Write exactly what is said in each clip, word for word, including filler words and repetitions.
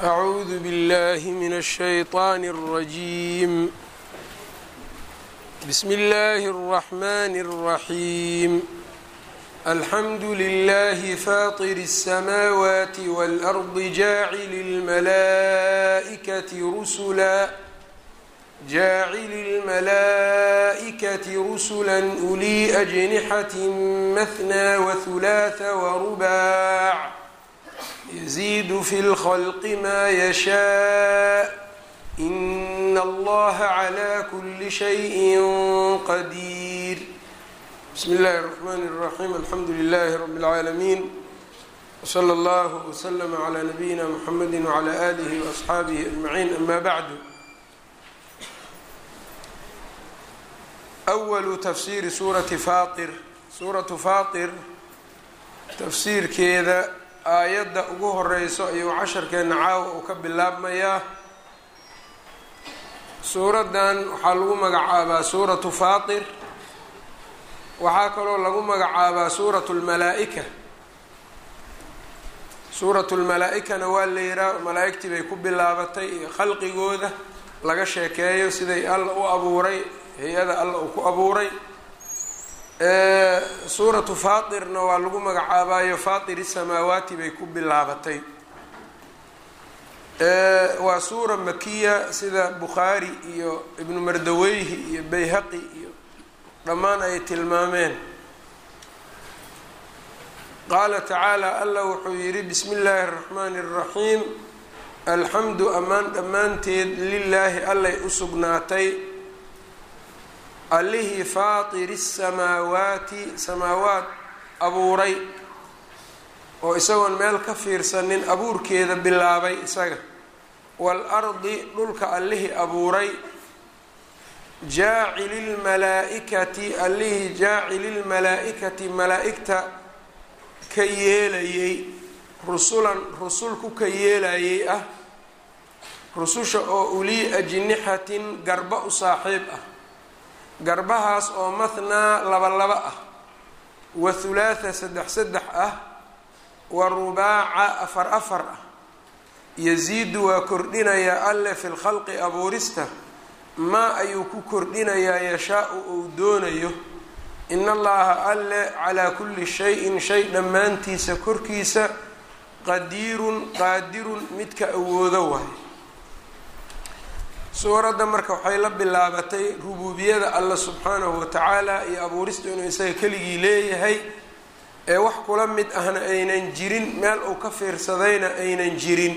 أعوذ بالله من الشيطان الرجيم. بسم الله الرحمن الرحيم. الحمد لله فاطر السماوات والأرض جاعل الملائكة رسلا جاعل الملائكة رسلا أولي أجنحة مثنى وثلاث ورباع يزيد في الخلق ما يشاء إن الله على كل شيء قدير. بسم الله الرحمن الرحيم. الحمد لله رب العالمين، وصلى الله وسلم على نبينا محمد وعلى آله وأصحابه أجمعين. أما بعد، أول تفسير سورة فاطر. سورة فاطر tafsiirkeeda aayadda ugu horeyso ayuu casharkeena caawa uu ka bilaabmayaa. suuraddan waxaa lagu magacaabaa suuratu faatir, waxaa kaloo lagu magacaabaa suuratu lmalaa-ika. suuratu lmalaa-ikana waa la yihaa, malaa-igtii bay ku bilaabatay iyo khalqigooda laga sheekeeyo siday alla u abuuray, hay-ada alla uu ku abuuray. suuratu faatirna waa lagu magacaabayo faatiri samaawaati bay ku bilaabatay. waa suura makiya sida bukhaari iyo ibnu mardaweyhi iyo bayhaqi iyo dhammaan ay tilmaameen. qaala tacaala alla wuxuu yidhi bismi illaahi araxmaani araxiim. alxamdu ammaan dhammaanteed lilaahi allay u sugnaatay, allihii faatiri samaawaati samaawaat abuuray oo isagoon meel ka fiirsanin abuurkeeda bilaabay isaga, waalardi dhulka allihii abuuray, jaacili lmalaa-ikati allihii jaacili lmalaa-ikati malaa-igta ka yeelayay, rusulan rusul ku ka yeelayay ah, rususha oo ulii ajnixatin garba u saaxiib ah, garbahaas oo mathnaa laba laba ah, wa thulaatha saddex saddex ah, wa rubaaca afar afar ah. yasiidu waa kordhinayaa alle fi lkhalqi abuurista maa ayuu ku kordhinayaa yashaa-u uu doonayo. in allaha alle calaa kulli shayin shay dhammaantiisa korkiisa qadiirun qaadirun midka awoodo waayo. suuradda marka waxay la bilaabatay rubuubiyada alla subxaanahu watacaala iyo abuurista inuu isaga keligii leeyahay, ee wax kula mid ahna aynan jirin, meel uu ka fiirsadayna aynan jirin.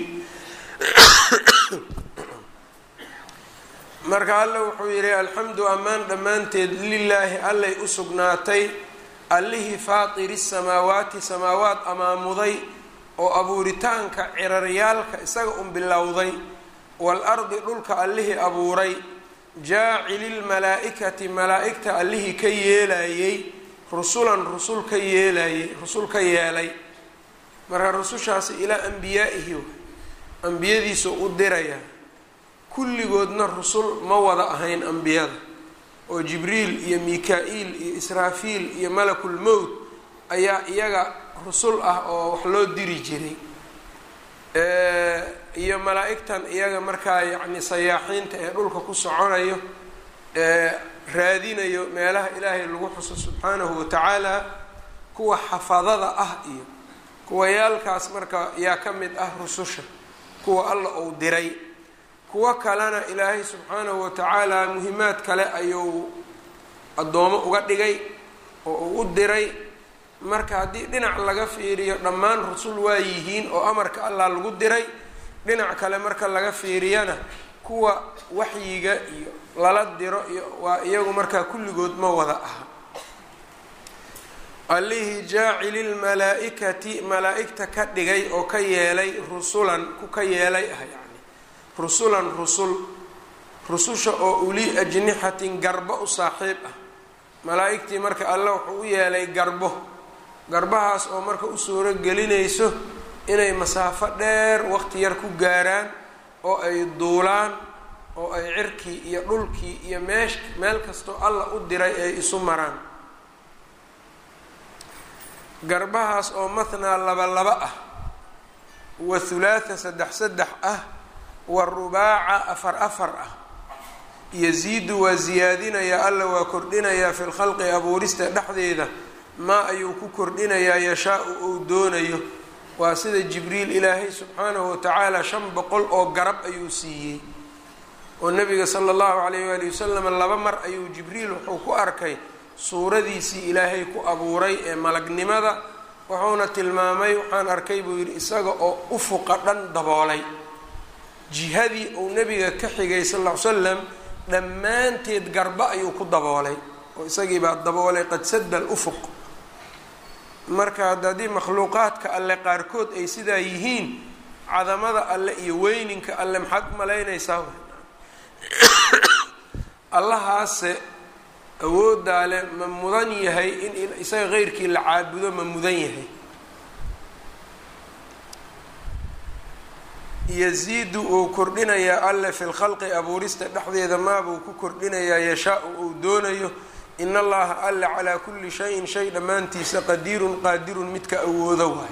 marka alla wuxuu yidhi alxamdu ammaan dhammaanteed lilaahi allay u sugnaatay, allihii faatiri samaawaati samaawaat amaamuday oo abuuritaanka ciraryaalka isaga un bilowday, waalardi dhulka allihii abuuray, jaacili lmalaa-ikati malaa-igta allihii ka yeelayay, rusulan rusul ka yeelayay rusul ka yeelay. marka rusushaasi ilaa ambiyaa'ihi way, ambiyadiisu u diraya. kulligoodna rusul ma wada ahayn ambiyada, oo jibriil iyo mika-iil iyo israafiil iyo malakul mowt ayaa iyaga rusul ah oo wax loo diri jiray, iyo malaa-igtan iyaga markaa yacni sayaaxiinta ee dhulka ku soconayo, ee raadinayo meelaha ilaahay lagu xuso subxaanahu watacaala. kuwa xafadada ah iyo kuwayaalkaas marka yaa ka mid ah rususha, kuwa alla uu diray. kuwo kalena ilaahay subxaanahu watacaala muhimaad kale ayuu addoomo uga dhigay oo uu u diray. marka haddii dhinac laga fiiriyo dhammaan rusul waa yihiin oo amarka allah lagu diray, dhinac kale marka laga fiiriyana kuwa waxyiga iyo lala diro iyo waa iyagu markaa kulligood ma wada aha. allihii jaacili lmalaa-ikati malaa-igta ka dhigay oo ka yeelay rusulan ku ka yeelay ah, yacni rusulan rusul, rususha oo ulii ajnixatin garbo u saaxiib ah. malaa-igtii marka alla wuxuu u yeelay garbo, garbahaas oo marka u suuro gelinayso inay masaafo dheer waqti yar ku gaaraan, oo ay duulaan, oo ay cirkii iyo dhulkii iyo meesh meel kastoo alla u diray ay isu maraan. garbahaas oo mathnaa laba laba ah, wa hulaatha saddex saddex ah warubaaca afar afar ah yaziidu waa ziyaadinayaa alla waa kordhinayaa fi lkhalqi abuurista dhexdeeda maa ayuu ku kordhinayaa yashaa-u uu doonayo. waa sida jibriil ilaahay subxaanahu watacaala shan boqol oo garab ayuu siiyey oo nabiga sala allahu calayh waali wasalam laba mar ayuu jibriil wuxuu ku arkay suuradiisii ilaahay ku abuuray ee malagnimada, wuxuuna tilmaamay waxaan arkay buu yidhi isaga oo ufuqa dhan daboolay, jihadii uu nabiga ka xigay sal ll ly slam dhammaanteed garba ayuu ku daboolay oo isagii baa daboolay qad sadda alufuq. marka hadda haddii makhluuqaadka alle qaarkood ay sidaa yihiin, cadamada alle iyo weyninka alle maxaad u malaynaysaa? allahaase awooddaa le ma mudan yahay in isaga keyrkii la caabudo ma mudan yahay? yaziidu uu kordhinayaa alle fi lkhalqi abuurista dhexdeeda maabuu ku kordhinayaa yashaa-u uu doonayo. in allaha alle calaa kulli shayin shay dhammaantiisa qadiirun qaadirun midka awoodo waay.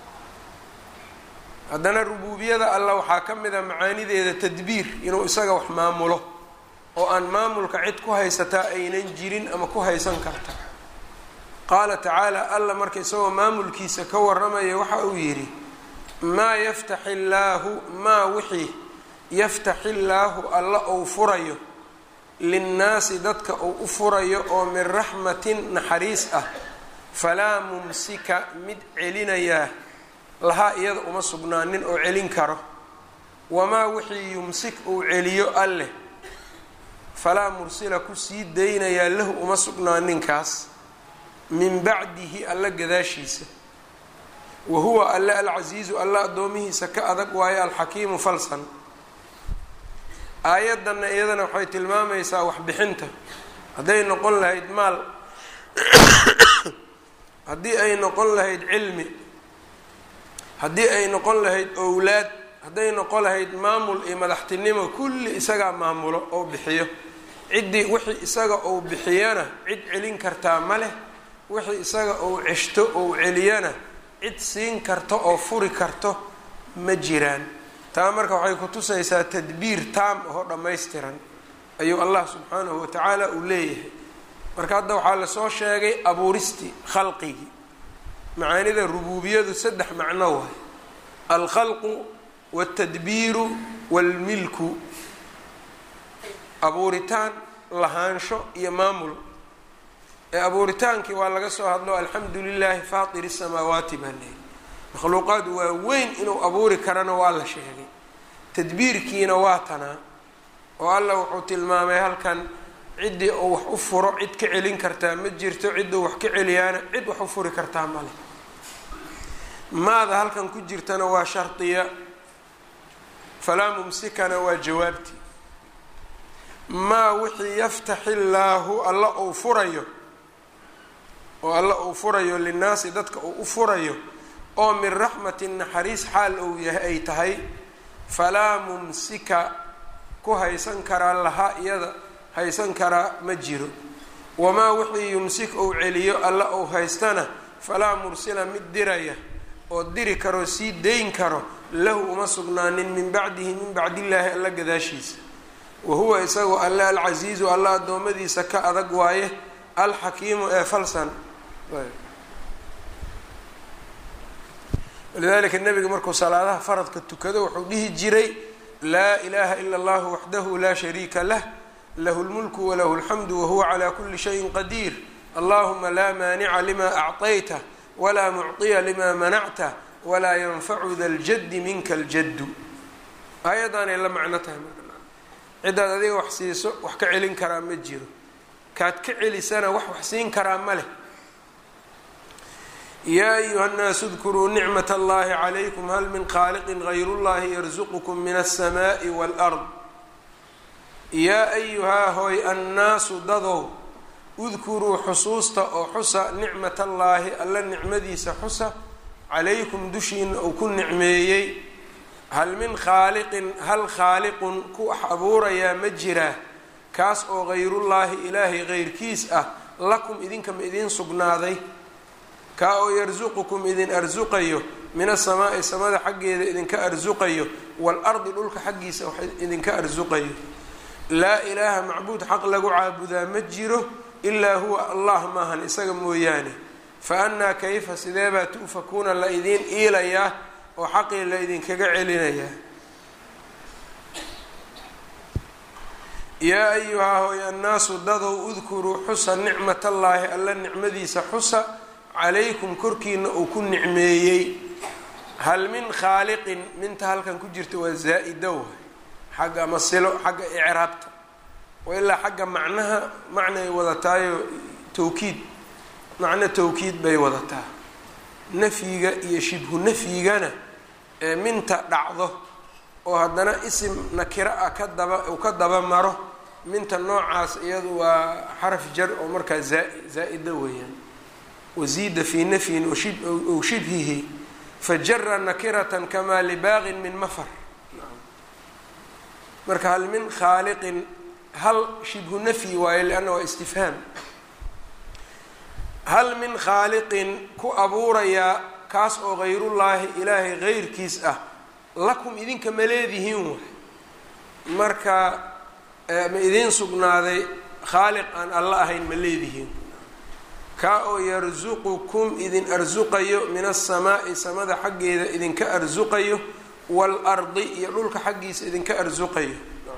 haddana rubuubiyada alla waxaa ka mid a macaanideeda tadbiir, inuu isaga wax maamulo oo aan maamulka cid ku haysataa aynan jirin ama ku haysan karta. qaala tacaala alla marka isagoo maamulkiisa ka waramaya waxa uu yidhi maa yaftaxi illaahu maa wixii yaftaxi illaahu alla ou furayo linnaasi dadka uu u furayo oo min raxmatin naxariis ah falaa mumsika mid celinayaa lahaa iyada uma sugnaanin oo celin karo. wamaa wixii yumsik uu celiyo alleh falaa mursila kusii daynayaa lahu uma sugnaaninkaas min bacdihi alla gadaashiisa. wa huwa alle alcasiizu alla addoomihiisa ka adag waayo alxakiimu falsan. aayaddanna iyadana waxay tilmaamaysaa waxbixinta. hadday noqon lahayd maal haddii ay noqon lahayd cilmi, haddii ay noqon lahayd owlaad, hadday noqon lahayd maamul iyo madaxtinimo, kulli isagaa maamulo oo bixiyo. ciddii wixii isaga uu bixiyana cid celin kartaa ma leh, wixii isaga uu ceshto ou celiyana cid siin karto oo furi karto ma jiraan. taa marka waxay ku tusaysaa tadbiir taam ahoo dhammaystiran ayuu allah subxaanahu watacaala uu leeyahay. marka hadda waxaa lasoo sheegay abuuristii khalqigii. macaanida rubuubiyadu saddex macno waay: alkhalqu waltadbiiru walmilku. abuuritaan, lahaansho iyo maamul. ee abuuritaankii waa laga soo hadlo alxamdu lilaahi faatiri samaawaati baa leeyahy, makhluuqaad waa weyn inuu abuuri karana waa la sheegay. tadbiirkiina waa tanaa oo alla wuxuu tilmaamay halkan ciddii uu wax u furo cid ka celin kartaa ma jirto, cidduu wax ka celiyaana cid wax u furi kartaa ma leh. maada halkan ku jirtana waa shardiya, falaa mumsikana waa jawaabtii. maa wixii yaftaxi illaahu alla uu furayo oo alla uu furayo linnaasi dadka uu u furayo oo min raxmatin naxariis xaal ou yahay ay tahay, falaa mumsika ku haysan karaa lahaa iyada haysan karaa ma jiro. wamaa wixii yumsik ou celiyo alla ou haystana falaa mursila mid diraya oo diri karoo sii dayn karo lahu uma sugnaanin min bacdihi min bacdillaahi alla gadaashiisa. wa huwa isagu alla alcasiizu alla addoommadiisa ka adag waaye alxakiimu ee falsan. walidalika nabiga markuu salaadaha faradka tukado wuxuu dhihi jiray laa ilaaha ila allahu waxdahu laa shariika lah lahu lmulku walahu alxamdu wahuwa calaa kuli shayin qadiir allahuma laa maanica lima acطayta walaa mucطiya lima manacta walaa yanfacu da ljaddi minka ljaddu. aayaddaanay la macno tahay. ciddaad adiga wax siiso wax ka celin karaa ma jiro, kaad ka celisana wax wax siin karaa ma leh. yaa ayuha nnaasu dkuruu nicmat allahi calaykum hal min khaaliqin gayru llahi yarsuqukum min alsamaa'i waalard. yaa ayuhaa hooy annaasu dadow udkuruu xusuusta oo xusa nicmat allaahi alla nicmadiisa xusa calaykum dushiina uu ku nicmeeyey. hal min khaaliqin hal khaaliqun ku wax abuurayaa ma jiraa kaas oo gayrullaahi ilaahay geyrkiis ah lakum idinka ma idiin sugnaaday, kaa oo yarsuqukum idin arsuqayo min asamaa'i samada xaggeeda idinka arsuqayo waalardi dhulka xaggiisa wax idinka arsuqayo laa ilaaha macbuud xaq lagu caabudaa ma jiro ilaa huwa allah maahan isaga mooyaane fa annaa kayfa sideebaa tu'fakuuna la idiin iilayaa oo xaqii la idinkaga celinayaa yaa ayuhaa hooy annaasu dadow udkuruu xusa nicmat allaahi alla nicmadiisa xusa calaykum korkiina uu ku nicmeeyey hal min khaaliqin minta halkan ku jirta waa zaa-idow xagga masilo xagga icraabta wa ilaa xagga macnaha macnay wadataayo tawkiid macno tawkiid bay wadataa nafyiga iyo shibhu nafyigana ee minta dhacdo oo haddana isim nakiro ah ka daba uu ka daba maro minta noocaas iyadu waa xaraf jar oo markaa zaa-ida weeyaan wasiida fii nafyin ow shibhihi fajara nakiratan kamaa libaaqin min mafar marka hal min khaaliqin hal shibhu nafyi waayo lianna waa istifhaam hal min khaaliqin ku abuurayaa kaas oo hayrullaahi ilaahay heyrkiis ah lakum idinka ma leedihiin waay marka ma idiin sugnaaday khaaliq aan alla ahayn ma leedihiin kaa oo yarsuqukum idin arsuqayo min asamaa'i samada xaggeeda idinka arsuqayo waalardi iyo dhulka xaggiisa idinka arsuqayo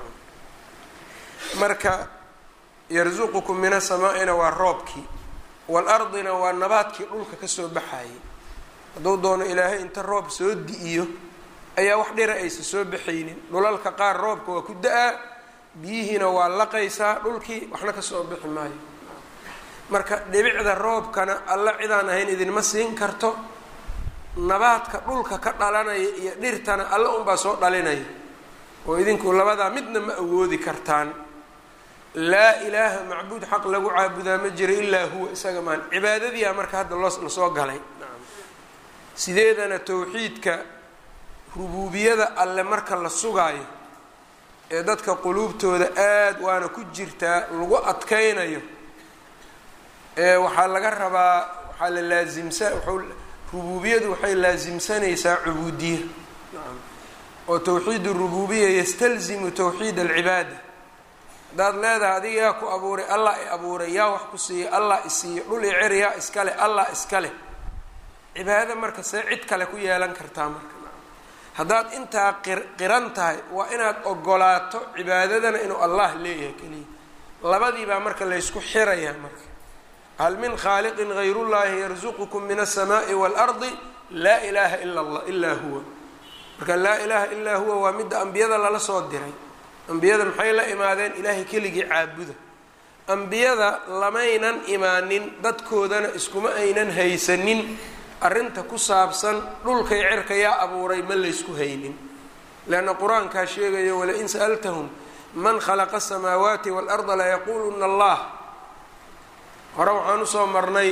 marka yarsuqukum min asamaa'ina waa roobkii waalardina waa nabaadkii dhulka kasoo baxayay hadduu doono ilaahay inta roob soo di-iyo ayaa wax dhira aysa soo baxaynin dhulalka qaar roobka waa ku da-aa biyihiina waa laqaysaa dhulkii waxna kasoo bixi maayo marka dhibicda roobkana alla cidaan ahayn idinma siin karto nabaadka dhulka ka dhalanaya iyo dhirtana alla unbaa soo dhalinaya oo idinku labadaa midna ma awoodi kartaan laa ilaaha macbuud xaq lagu caabudaa ma jiro ilaa huwa isaga maan cibaadadiia marka hadda loo lasoo galay sideedana tawxiidka rubuubiyada alle marka la sugaayo ee dadka quluubtooda aada waana ku jirtaa lagu adkaynayo ee waxaa laga rabaa waxaa la laasimsa rubuubiyadu waxay laasimsanaysaa cubuudiya oo tawxiid rububiya yastalzimu tawxiid alcibaada haddaad leedahay adiga yaa ku abuuray allah i abuuray yaa wax ku siiyey allah isiiyo dhul i cer yaa iskale allah iskale cibaado marka see cid kale ku yeelan kartaa marka haddaad intaa qiran tahay waa inaad ogolaato cibaadadana inuu allah leeyahay keliya labadiibaa marka laysku xirayaa marka hal min khaaliqin hayrullaahi yarsuqukum min aلsamaaءi waalardi laa ilaaha ila allah ilaa huwa marka laa ilaaha ilaa huwa waa midda ambiyada lala soo diray ambiyada maxay la imaadeen ilaahay keligii caabuda ambiyada lamaynan imaanin dadkoodana iskuma aynan haysanin arrinta ku saabsan dhulkay cerka yaa abuuray ma laysku haynin leanna qur-aankaa sheegayo walain sa'altahum man khalaqa asamaawaati waalarda layaquuluna allah hore waxaan usoo marnay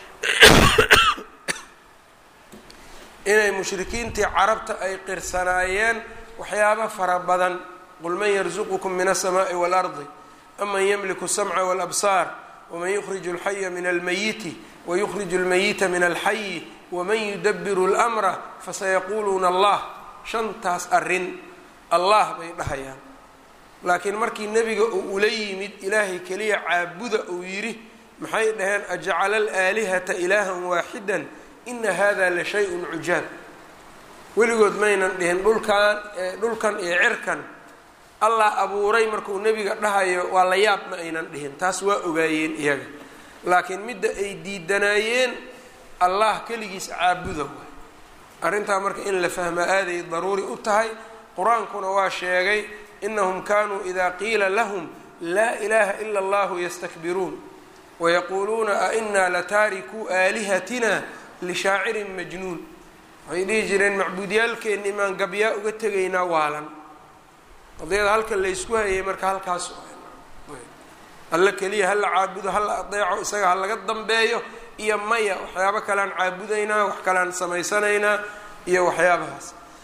inay mushrikiintii carabta ay qirsanaayeen waxyaaba fara badan qul man yarsuqukum min aلsamaaءi waalardi aman yamliku الsamca wاlabsaar waman yukriju اlxaya min almayiti wayukriju اlmayita min alxayi waman yudabiru اlmra fasayaquuluuna allah shantaas arrin allah bay dhahayaan laakiin markii nebiga uu ula yimid ilaahay keliya caabuda uu yidhi maxay dhaheen ajcala alaalihata ilaahan waaxidan ina hada la shay-un cujaab weligood maynan dhihin dhulkan dhulkan iyo cirkan allah abuuray markuu nebiga dhahayo waa la yaab ma aynan dhihin taas waa ogaayeen iyaga laakiin midda ay diidanaayeen allah keligiis caabuda waay arrintaa marka in la fahmaa aaday daruuri u tahay qur-aankuna waa sheegay inahum kanuu idaa qiila lahum laa ilaaha ila allahu yastakbiruun wayaquuluuna ainaa lataarikuu aalihatina lishaacirin majnuun waxay dhihi jireen macbuudyaalkeenni maan gabyaa uga tegaynaa waalan qadiyada halka laysku hayay marka halkaas alla keliya hala caabudo hala adeeco isaga ha laga dambeeyo iyo maya waxyaabo kalean caabudaynaa wax kalean samaysanaynaa iyo waxyaabahaas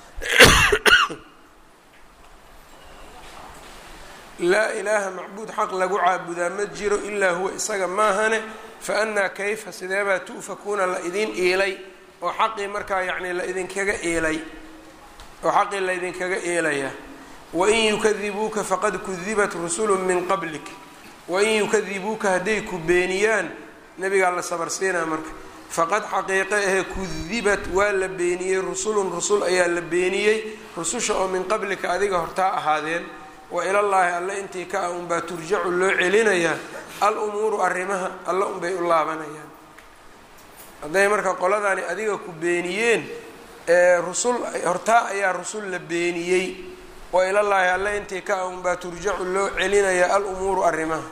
laa ilaaha macbuud xaq lagu caabudaa ma jiro ilaa huwa isaga maahane fa annaa kayfa sideebaa tu'fakuuna la idiin iilay oo xaqii markaa yacni la idinkaga eelay oo xaqii la idinkaga eelaya wain yukadibuuka faqad kudibat rusulu min qablik wain yukadibuuka hadday ku beeniyaan nabigaa la sabarsiinaa marka faqad xaqiiqe ahee kudibat waa la beeniyey rusulun rusul ayaa la beeniyey rususha oo min qablika adiga hortaa ahaadeen wa ilallaahi alle intii ka ah unbaa turjacu loo celinayaa al umuuru arrimaha alle unbay u laabanayaan hadday marka qoladani adiga ku beeniyeen rusul hortaa ayaa rusul la beeniyey wa ilallaahi alle intii ka ah unbaa turjacu loo celinayaa al umuuru arrimaha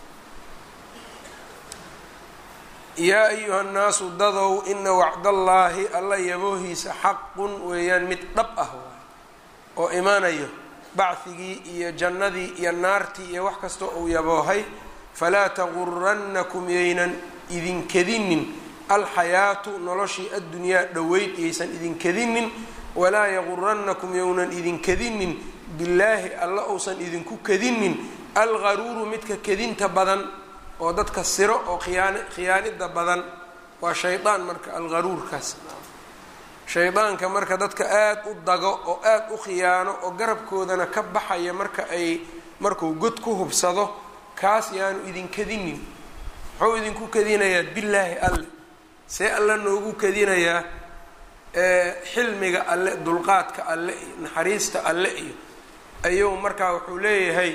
yaa ayuha nnaasu dadow ina wacdallaahi alla yaboohiisa xaqun weeyaan mid dhab ah waay oo imaanayo bacdigii iyo jannadii iyo naartii iyo wax kasta uu yaboohay falaa tagurannakum yaynan idinkadinin alxayaatu noloshii addunyaa dhoweyd yaysan idinkadinin walaa yagurannakum yownan idinkadinin billaahi alla uusan idinku kadinin algaruuru midka kadinta badan oo dadka siro oo khiyaan khiyaanida badan waa shaydaan marka algaruurkaas shaydaanka marka dadka aada u dago oo aada u khiyaano oo garabkoodana ka baxaya marka ay markuu god ku hubsado kaas yaanu idinkadinin muxuu idinku kadinayaa billaahi alle see alla noogu kadinayaa xilmiga alle dulqaadka alle iyo naxariista alle iyo ayuu markaa wuxuu leeyahay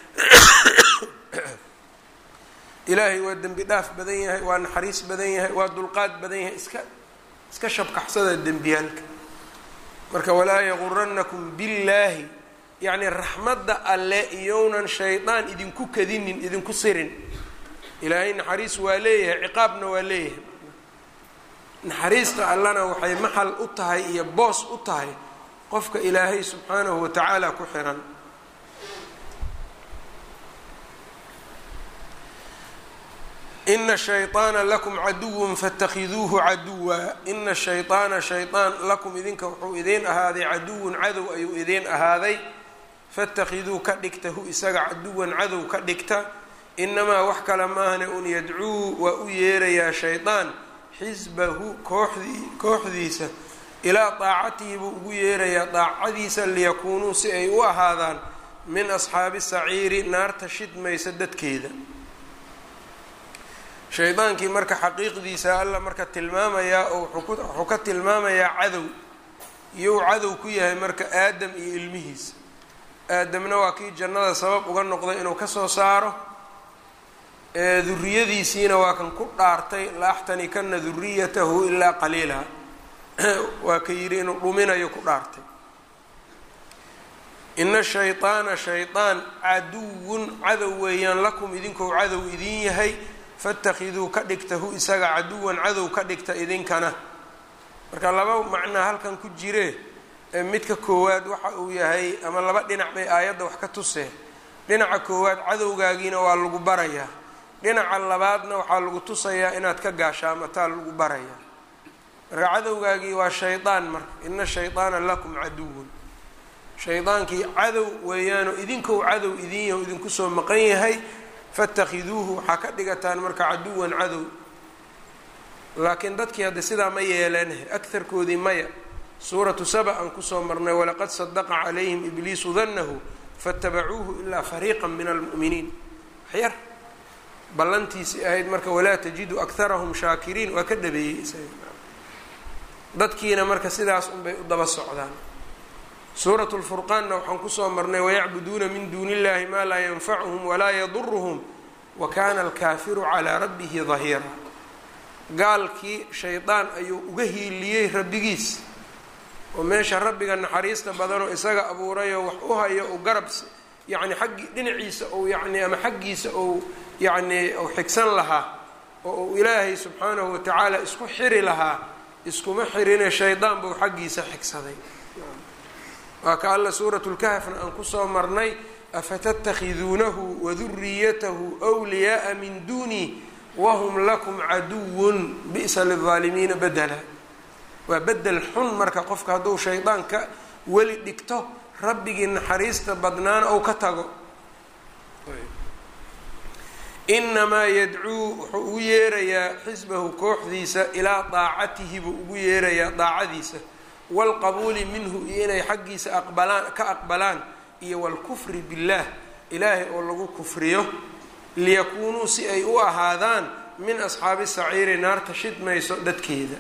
ilaahay waa dembi dhaaf badan yahay waa naxariis badan yahay waa dulqaad badan yahay iska iska shabkaxsada dembiyaalka marka walaa yagurannakum billaahi yacni raxmadda alle iyounan shaydaan idinku kadinin idinku sirin ilaahay naxariis waa leeyahay ciqaabna waa leeyahay naxariista allana waxay maxal u tahay iyo boos u tahay qofka ilaahay subxaanahu watacaala ku xiran ina shayطaana lakum caduwan faاtakhiduuhu caduwa ina shayطaana shayطaan lakum idinka wuxuu idiin ahaaday caduwan cadow ayuu idiin ahaaday faاtakhiduu ka dhigta hu isaga caduwan cadow ka dhigta inamaa wax kale maahane un yadcuu waa u yeerayaa shayطaan xisbahu kooxdii kooxdiisa ilaa daacatihi buu ugu yeerayaa daacadiisa liyakuunuu si ay u ahaadaan min asxaabi saciiri naarta shidmaysa dadkeeda shaydaankii marka xaqiiqdiisa alla marka tilmaamayaa oo wuxuu ka tilmaamayaa cadow iyou cadow ku yahay marka aadam iyo ilmihiisa aadamna waa kii jannada sabab uga noqday inuu kasoo saaro duriyadiisiina waa kan ku dhaartay la axtanikana duriyatahu ilaa qaliila waa ka yidhi inuu dhuminayo ku dhaartay ina shayطaana shayطaan caduwun cadow weeyaan lakum idinkou cadow idin yahay faاtakiduu ka dhigta hu isaga caduwan cadow ka dhigta idinkana marka laba macnaa halkan ku jire midka koowaad waxa uu yahay ama laba dhinac bay aayadda wax ka tuseen dhinaca koowaad cadowgaagiina waa lagu barayaa dhinaca labaadna waxaa lagu tusayaa inaad ka gaashaamataa lagu barayaa marka cadowgaagii waa shaydaan marka ina shayطaana lakum caduwun shaydaankii cadow weeyaanoo idinkou cadow idin yaho idinku soo maqan yahay faاtakhiduuhu waxaa ka dhigataan marka caduwan cadow laakiin dadkii hadda sidaa ma yeeleen akarkoodii maya suuratu saba aan kusoo marnay walaqad sadaqa calayhim ibliisu danahu faاtabacuuhu ilaa fariiqa min almu'miniin waxyar ballantiisii ahayd marka walaa tajidu akarahum shaakiriin waa ka dhabeeyey dadkiina marka sidaas unbay u daba socdaan suuratu lfurqaanna waxaan kusoo marnay wayacbuduuna min duuni illahi maa laa yanfacuhum walaa yaduruhum wa kana alkaafiru calaa rabbihi dahiira gaalkii shaydaan ayuu uga hiiliyey rabbigiis oo meesha rabbiga naxariista badanoo isaga abuurayoo wax u hayo u garab yacni xaggii dhinaciisa ou yacni ama xaggiisa ou yacni ou xigsan lahaa oo uu ilaahay subxaanahu watacaala isku xiri lahaa iskuma xirine shaydaan buu xaggiisa xigsaday waa ka alla suuratu lkahfna aan kusoo marnay afatattakhiduunahu waduriyatahu wliyaaa min duuni wahum lakum caduwun bi'sa lilظaalimiina bedela waa bedel xun marka qofka hadduu shaydaanka weli dhigto rabbigii naxariista badnaana ou ka tago inamaa yadcuu wuxuu ugu yeerayaa xisbahu kooxdiisa ilaa daacatihi buu ugu yeerayaa daacadiisa waalqabuuli minhu iyo inay xaggiisa aqbalaan ka aqbalaan iyo waalkufri billaah ilaahay oo lagu kufriyo liyakuunuu si ay u ahaadaan min asxaabi saciiri naarta shidmayso dadkeeda.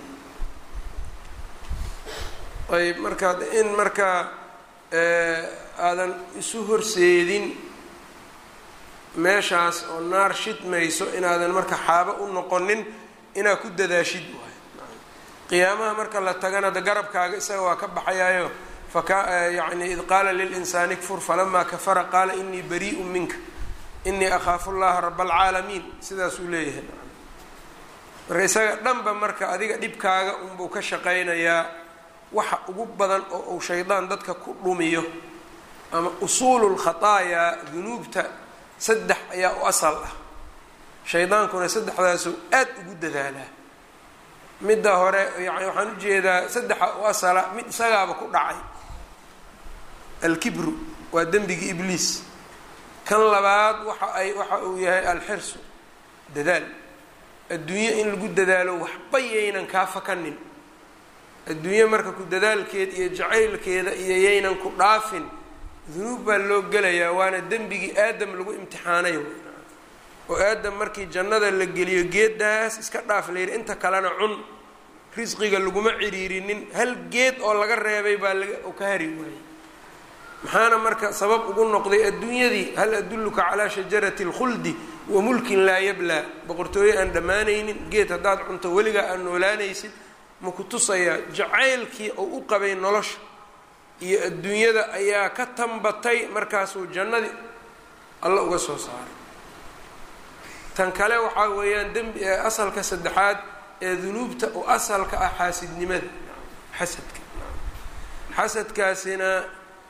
ayb markaad in markaa aadan isu horseedin meeshaas oo naar shidmayso inaadan marka xaabo u noqonin inaad ku dadaashid waay. qiyaamaha marka la tagana da garabkaaga isaga waa ka baxayaayo faka yani id qaala lilinsaani kfur falamaa kafara qaala inii barii'un minka inii akhaafu llaha raba alcaalamiin sidaasuu leeyahay. marka isaga dhanba marka adiga dhibkaaga unbuu ka shaqaynayaa. waxa ugu badan oo uu shaydaan dadka ku dhumiyo ama usuulu lkhataayaa dunuubta saddex ayaa u asal ah. shaydaankuna saddexdaasuu aad ugu dadaalaa. midda hore yani waxaan ujeedaa saddexa u asala mid isagaaba ku dhacay alkibru waa dembigii ibliis. kan labaad waxa ay waxa uu yahay alxirsu dadaal adduunye in lagu dadaalo waxba yaynan kaa fakanin. adduunye marka ku dadaalkeed iyo jacaylkeeda iyo yaynan ku dhaafin dunuub baa loo gelayaa. waana dembigii aadam lagu imtixaanay oo aadam markii jannada la geliyo geeddaas iska dhaaf layidhi inta kalena cun risqiga laguma ciriirinin hal geed oo laga reebay baa laga ka hari waayey. maxaana marka sabab ugu noqday adduunyadii hal adulluka calaa shajarati alkhuldi wa mulkin laa yablaa boqortooye aan dhammaanaynin geed haddaad cunto weligaa aan noolaanaysid ma ku tusayaa jacaylkii oo u qabay nolosha iyo adduunyada ayaa ka tambatay markaasuu jannadii alla uga soo saaray. tan kale waxaa weeyaan dembi asalka saddexaad ee dunuubta oo asalka ah xaasidnimada xasadka. xasadkaasina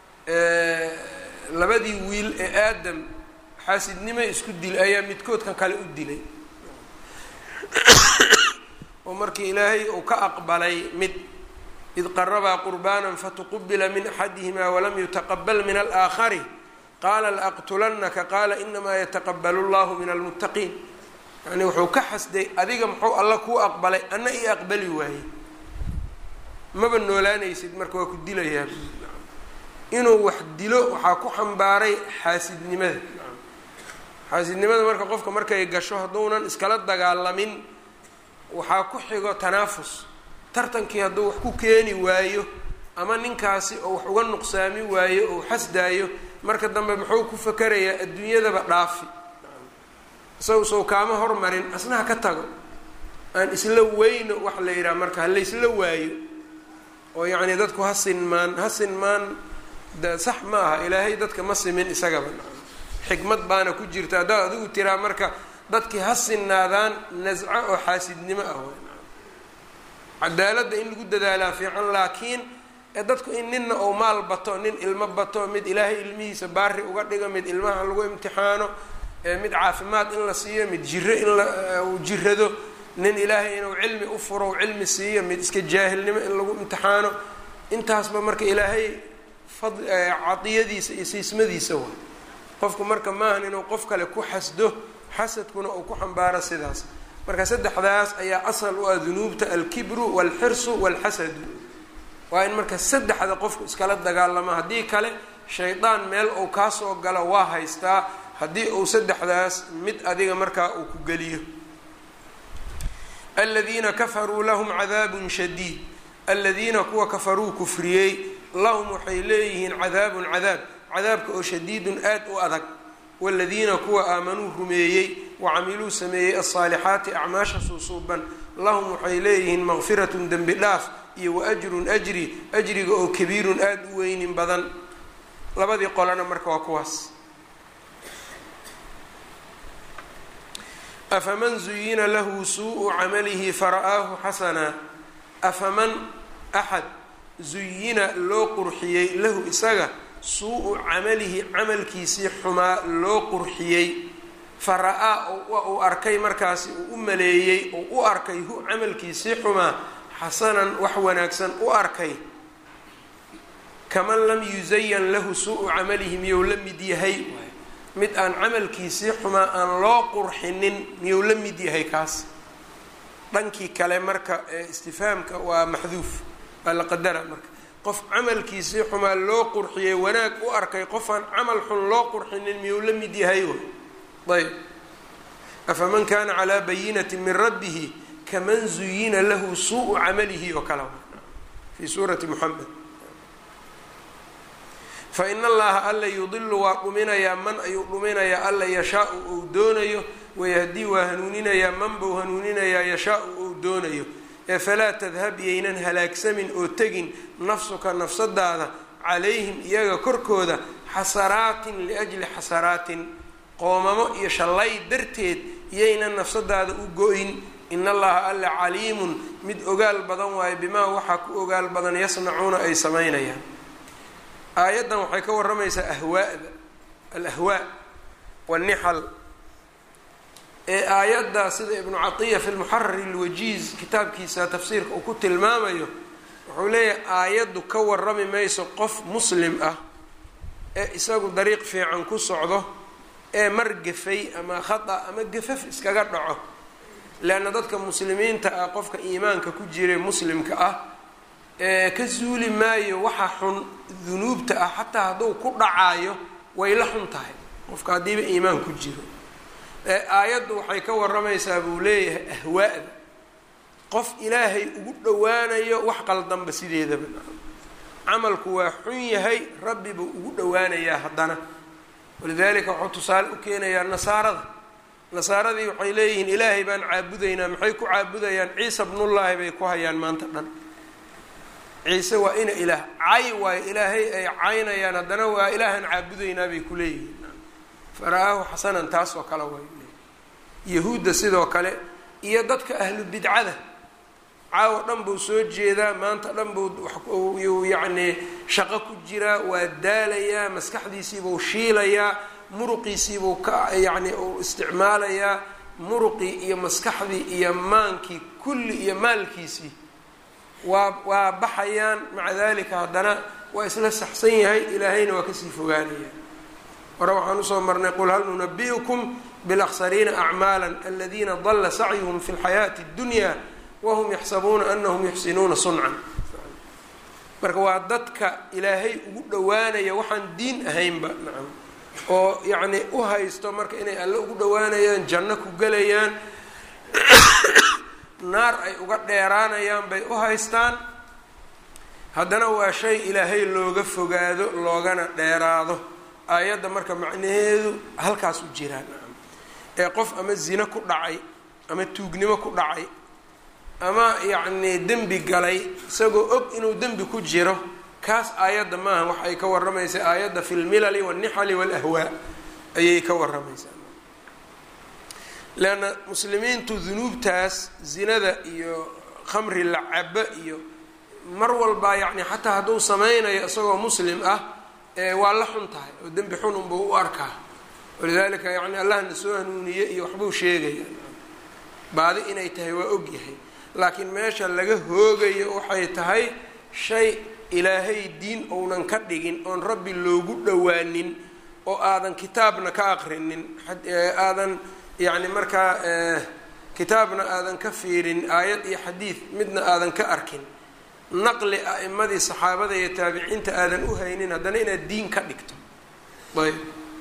labadii wiil ee aadam xaasidnimo isku dil ayaa midkood kan kale u dilay oo markii ilaahay uu ka aqbalay mid id qarabaa qurbaanan fatuqubila min axadihima walam yutaqabal min alaakhari qaala laaqtulannaka qaala inamaa yataqabalu llahu min almuttaqiin. yani wuxuu ka xasday adiga muxuu alla kuu aqbalay anna ii aqbali waayey maba noolaanaysid marka waa ku dilayaa. inuu wax dilo waxaa ku xambaaray xaasidnimada. xaasidnimada marka qofka markay gasho hadduunan iskala dagaalamin waxaa ku xigo tanaafus. tartankii hadduu wax ku keeni waayo ama ninkaasi oo wax uga nuqsaami waayo oo xasdaayo marka dambe muxuu ku fakarayaa adduunyadaba dhaafi isaga soo kaama hormarin asna ha ka tago aan isla weyno wax la yidhaha marka hala isla waayo oo yacni dadku ha sinmaan ha sinmaan da sax ma aha. ilaahay dadka ma simin isagaba xikmad baana ku jirta haddaad adigu tiraa marka dadkii ha sinnaadaan nasco oo xaasidnimo ah cadaaladda in lagu dadaalaa fiican laakiin ee dadku in ninna ou maal bato nin ilmo bato mid ilaahay ilmihiisa baari uga dhigo mid ilmaha lagu imtixaano mid caafimaad in la siiyo mid jiro in la jirado nin ilaahay inuu cilmi u furo cilmi siiyo mid iska jaahilnimo in lagu imtixaano intaasba marka ilaahay fadl cadiyadiisa iyo siismadiisa waa. qofku marka maahan inuu qof kale ku xasdo xasadkuna uu ku xambaaro sidaas. marka saddexdaas ayaa asal u ah dunuubta alkibru waalxirsu waalxasadu. waa in marka saddexda qofku iskala dagaalamo haddii kale shaydaan meel uu kaa soo galo waa haystaa haddii uu saddexdaas mid adiga markaa uu ku geliyo. aladiina kafaruu lahum cadaabun shadiid aladiina kuwa kafaruu kufriyey lahum waxay leeyihiin cadaabun cadaab cadaabka oo shadiidun aad u adag. waladiina kuwa aamanuu rumeeyey wacamiluu sameeyey alsaalixaati acmaasha suusuuban lahum waxay leeyihiin maqfiratun dembi dhaaf iyo waajrun ajri ajriga oo kabiirun aada u weynin badan. labadii qolana marka waa kuwaas. afaman zuyina lahu suu'u camalihi fara'aahu xasanaa afaman axad zuyina loo qurxiyey lahu isaga suu-u camalihi camalkiisii xumaa loo qurxiyey fara-aa uu arkay markaasi uu u maleeyey oo u arkay hu camalkiisii xumaa xasanan wax wanaagsan u arkay kaman lam yusayan lahu suu-u camalihi miyou la mid yahay mid aan camalkiisii xumaa aan loo qurxinin miyuu la mid yahay kaas dhankii kale marka istifhaamka waa maxduuf waa la qadara marka qof camalkiisii xumaa loo qurxiyey wanaag u arkay qof aan camal xun loo qurxinin miyuu la mid yahay ayb afaman kana calaa bayinati min rabbihi kaman zuyina lahu suu camalihi oo kale fi suurati muxamed fain allaha alla yudilu waa dhuminayaa man ayuu dhuminayaa alla yashaau ou doonayo wayahdii waa hanuuninayaa man buu hanuuninayaa yashaau ou doonayo ee falaa tadhab yaynan halaagsamin oo tegin nafsuka nafsadaada calayhim iyaga korkooda xasaraatin liajli xasaraatin qoomamo iyo shallay darteed yaynan nafsadaada u go-in in allaha alla caliimun mid ogaal badan waayo bimaa waxaa ku ogaal badan yasnacuuna ay samaynayaan aayaddan waxay ka warramaysaa ahwaada alahwaa wannixal ee aayaddaa sida ibnu catiya fi lmuxarari alwajiiz kitaabkiisa tafsiirka uu ku tilmaamayo wuxuu leeyahay aayaddu ka warrami mayso qof muslim ah ee isagu dariiq fiican ku socdo ee mar gafay ama khata ama gafaf iskaga dhaco leanna dadka muslimiinta ah qofka iimaanka ku jira muslimka ah ee ka zuuli maayo waxa xun dunuubta ah xataa hadduu ku dhacaayo way la xun tahay qofka haddiiba iimaan ku jiro ee aayaddu waxay ka warramaysaa buu leeyahay ahwaa'da qof ilaahay ugu dhowaanayo wax qaldanba sideedaba camalku waa xun yahay rabbi buu ugu dhowaanayaa haddana walidaalika wuxuu tusaale u keenayaa nasaarada nasaaradii waxay leeyihiin ilaahay baan caabudaynaa maxay ku caabudayaan ciisa bnullaahi bay ku hayaan maanta dhan ciise waa ina ilaah cay waayo ilaahay ay caynayaan haddana waa ilaahan caabudaynaa bay ku leeyihiin fara-aahu xasanan taas oo kale way yahuudda sidoo kale iyo dadka ahlu bidcada caawo dhan buu soo jeedaa maanta dhan buu yacnii shaqo ku jiraa waa daalayaa maskaxdiisiibuu shiilayaa muruqiisiibuu ka yacni uu isticmaalayaa muruqii iyo maskaxdii iyo maankii kulli iyo maalkiisii waa waa baxayaan maca dalika haddana waa isla saxsan yahay ilaahayna waa kasii fogaanaya hore waxaan usoo marnay qul hal nunabi'ukum bilakhsariina acmaala aladiina dalla sacyuhum fi lxayaati اddunya wahum yaxsabuuna anahum yuxsinuuna suncan marka waa dadka ilaahay ugu dhowaanaya waxaan diin ahaynba nacam oo yacni u haysto marka inay alle ugu dhowaanayaan janno ku gelayaan naar ay uga dheeraanayaan bay u haystaan haddana waa shay ilaahay looga fogaado loogana dheeraado aayadda marka macnaheedu halkaas u jiraan ee qof ama zino ku dhacay ama tuugnimo ku dhacay ama yacnii dembi galay isagoo og inuu dembi ku jiro kaas aayadda maaha wax ay ka warramaysaa aayadda fi lmilali wاlnixali wاlahwaa ayay ka warramaysaa leanna muslimiintu dunuubtaas zinada iyo khamri la cabo iyo mar walbaa yacni xataa hadduu samaynayo isagoo muslim ah waa la xun tahay oo dembi xun unbuu u arkaa walidaalika yani allahna soo hanuuniye iyo waxbuu sheegaya baadi inay tahay waa og yahay laakiin meesha laga hoogayo waxay tahay shay ilaahay diin ounan ka dhigin oon rabbi loogu dhowaanin oo aadan kitaabna ka aqrinin aadan yacni markaa kitaabna aadan ka fiirin aayad iyo xadiid midna aadan ka arkin naqli a'imadii saxaabada iyo taabiciinta aadan u haynin haddana inaad diin ka dhigto ayb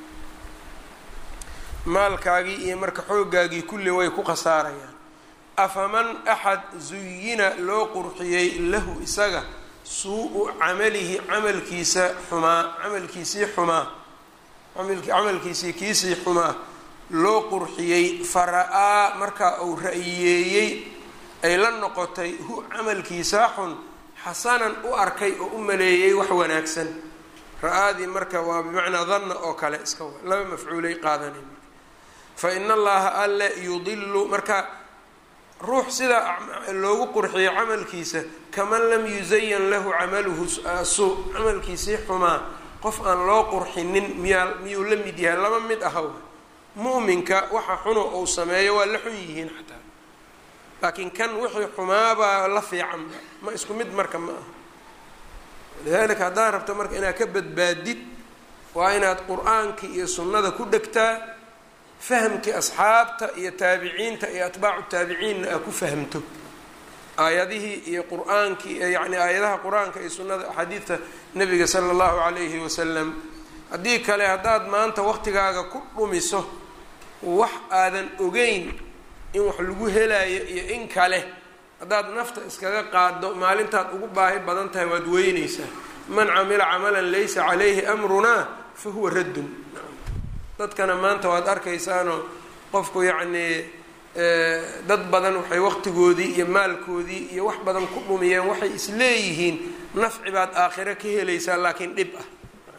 maalkaagii iyo marka xooggaagii kulli way ku khasaarayaan afaman axad zuyina loo qurxiyey lahu isaga suu-u camalihi camalkiisa xumaa camalkiisii xumaa camalkiisii kiisii xumaa loo qurxiyey fara-aa markaa uu ra-yeeyey ay la noqotay hu camalkiisaa xun xasanan u arkay oo u maleeyey wax wanaagsan ra-aadii marka waa bimacnaa danna oo kale iska wa laba mafcuulay qaadanay marka fa ina allaha alle yudilu marka ruux sidaa loogu qurxiyey camalkiisa kaman lam yuzayan lahu camaluhu suu camalkiisii xumaa qof aan loo qurxinin miyaa miyuu la mid yahay laba mid ahaw mu'minka waxa xuno uu sameeyo waa la xun yihiin xataa laakiin kan wixii xumaabaa la fiicanba ma isku mid marka ma aha lidaalika haddaad rabto marka inaad ka badbaadid waa inaad qur-aankii iyo sunnada ku dhegtaa fahamkii asxaabta iyo taabiciinta iyo atbaacu taabiciinna aa ku fahamto aayadihii iyo qur-aankii yacni aayadaha qur-aanka iyo sunnada axaadiidta nebiga sala allahu calayhi wasalam. haddii kale haddaad maanta waqtigaaga ku dhumiso wax aadan ogeyn in wax lagu helayo iyo in kale haddaad nafta iskaga qaado maalintaad ugu baahi badan tahay waad weynaysaa. man camila camalan laysa calayhi amrunaa fa huwa raddun. dadkana maanta waad arkaysaanoo qofku yacnii dad badan waxay waqtigoodii iyo maalkoodii iyo wax badan ku dhumiyeen waxay isleeyihiin nafci baad aakhiro ka helaysaa laakiin dhib ah.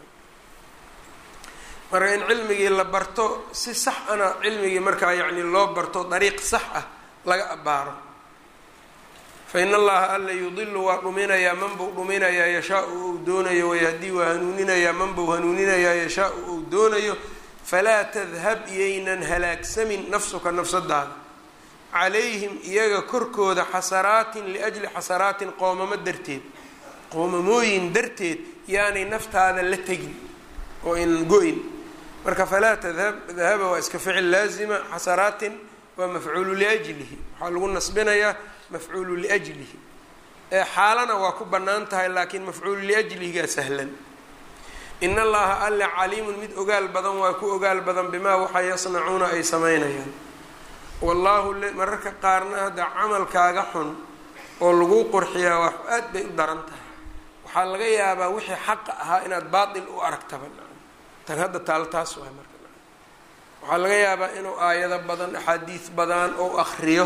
marka in cilmigii la barto si sax ana cilmigii markaa yacni loo barto dariiq sax ah laga abbaaro. fa in allaha alla yudilu waa dhuminayaa man buu dhuminayaa yashaau ou doonayo wayahdii waa hanuuninayaa man buu hanuuninayaa yashaau ou doonayo. falaa tadhab iyaynan halaagsamin nafsuka nafsadaada calayhim iyaga korkooda xasaraatin liajli xasaraatin qoomamo darteed qoomamooyin darteed yaanay naftaada la tegin oo aynan go-in. marka falaa tadhab dahaba waa iska ficil laazima, xasaraatin waa mafcuulu liajlihi waxaa lagu nasbinayaa mafcuulu liajlihi. ee xaalana waa ku bannaan tahay laakiin mafcuulu liajlihigaa sahlan. in allaha alle caliimun mid ogaal badan waa ku ogaal badan bimaa waxa yasnacuuna ay samaynayaan. wallaahu mararka qaarna hadda camalkaaga xun oo lagu qurxiyaa wax aad bay u daran tahay. waxaa laga yaabaa wixii xaqa ahaa inaad baatil u aragtaba tan hadda taal taas waay. marka waxaa laga yaabaa inuu aayado badan axaadiis badan oo akhriyo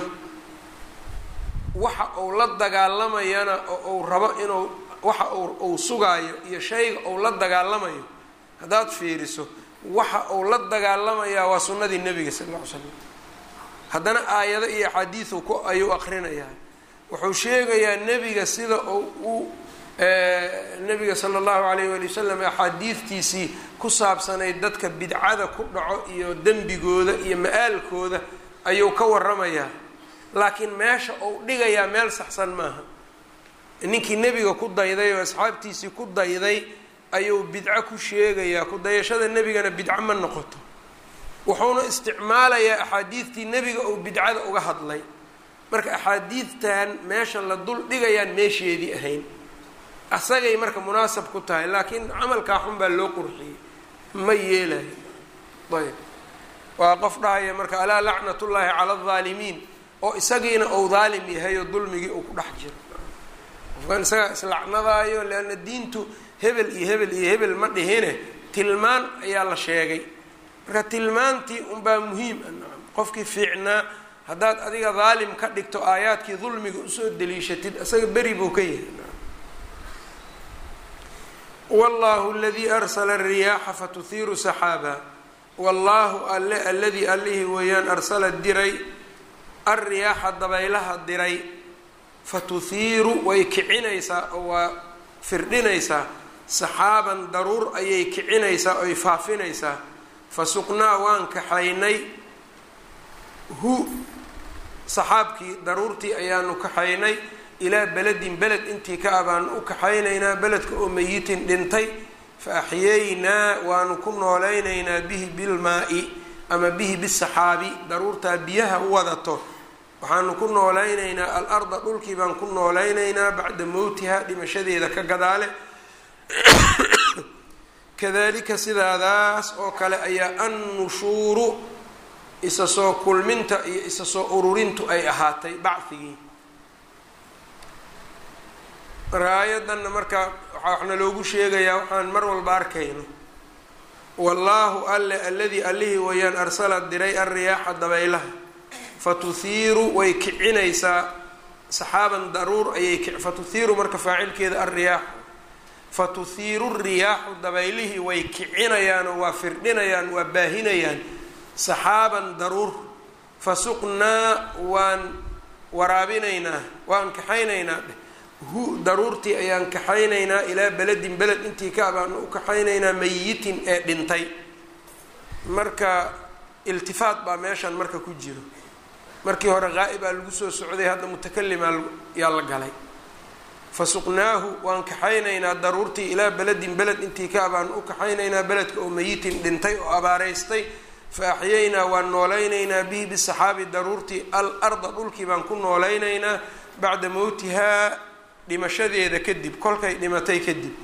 waxa uu la dagaalamayana oo uu rabo inuu waxa uu sugaayo iyo shayga uu la dagaalamayo haddaad fiiriso waxa uu la dagaalamayaa waa sunnadii nebiga sal alla ly slam. haddana aayado iyo axaadiisu ku ayuu akrinayaa. wuxuu sheegayaa nebiga sida uu nebiga sala allahu calayh waali wasalam axaadiidtiisii ku saabsanayd dadka bidcada ku dhaco iyo dembigooda iyo ma-aalkooda ayuu ka waramayaa. laakiin meesha uu dhigayaa meel saxsan maaha. ninkii nebiga ku dayday oo asxaabtiisii ku dayday ayuu bidco ku sheegayaa. ku dayashada nebigana bidco ma noqoto. wuxuuna isticmaalayaa axaadiidtii nebiga uu bidcada uga hadlay. marka axaadiidtan meesha la dul dhigayaan meesheedii ahayn asagay marka munaasab ku tahay laakiin camalkaa xun baa loo qurxiyey ma yeelayo. ayb waa qof dhahaya marka alaa lacnatullaahi cala aldaalimiin oo isagiina uu daalim yahay oo dulmigii uu ku dhex jiro. qofkan isagaa islacnadaayo leanna diintu hebel iyo hebel iyo hebel ma dhihine tilmaan ayaa la sheegay. marka tilmaantii unbaa muhiim a. qofkii fiicnaa haddaad adiga daalim ka dhigto aayaadkii dulmiga usoo daliishatid isaga beri buu ka yahay. wallahu aladii arsala ariyaaxa fatuhiiru saxaaba. wallaahu alle alladii allihii weeyaan arsala diray alriyaaxa dabaylaha diray fatuhiiru way kicinaysaa oo waa firdhinaysaa saxaaban daruur ayay kicinaysaa oy faafinaysaa. fasuqnaa waan kaxaynay hu saxaabkii daruurtii ayaanu kaxaynay ilaa beledin beled intii ka abaanu u kaxaynaynaa beledka oo mayitin dhintay. fa axyaynaa waanu ku noolaynaynaa bihi bilmaa-i ama bihi bisaxaabi daruurtaa biyaha u wadato waxaanu ku noolaynaynaa al-arda dhulkii baan ku noolaynaynaa bacda mowtiha dhimashadeeda ka gadaale. kadalika sidaadaas oo kale ayaa annushuuru isa soo kulminta iyo isa soo ururintu ay ahaatay bacdigii. maraayadanna marka waxaa waxna loogu sheegayaa waxaan mar walba arkayno. wallaahu alle alladii allihii wayaan arsala diray alriyaaxa dabaylaha fatuhiiru way kicinaysaa saxaaban daruur ayay fatuhiiru marka faacilkeeda alriyaaxu fatuhiiru riyaaxu dabaylihii way kicinayaan oo waa firdhinayaan waa baahinayaan saxaaban daruur. fasuqnaa waan waraabinaynaa waan kaxaynaynaa hu daruurtii ayaan kaxaynaynaa ilaa beledin beled intii ka abaanu u kaxaynaynaa mayitin ee dhintay. marka iltifaat baa meeshan marka ku jiro. markii hore qaa'ibaa lagu soo socday hadda mutakalimaa yaa la galay. fasuqnaahu waan kaxaynaynaa daruurtii ilaa beledin beled intii ka abaan u kaxaynaynaa beledka oo mayitin dhintay oo abaaraystay fa axyaynaa waan noolaynaynaa bihi bisaxaabi daruurtii al arda dhulkii baan ku noolaynaynaa bacda mowtihaa dhimashadeeda kadib kolkay dhimatay kadib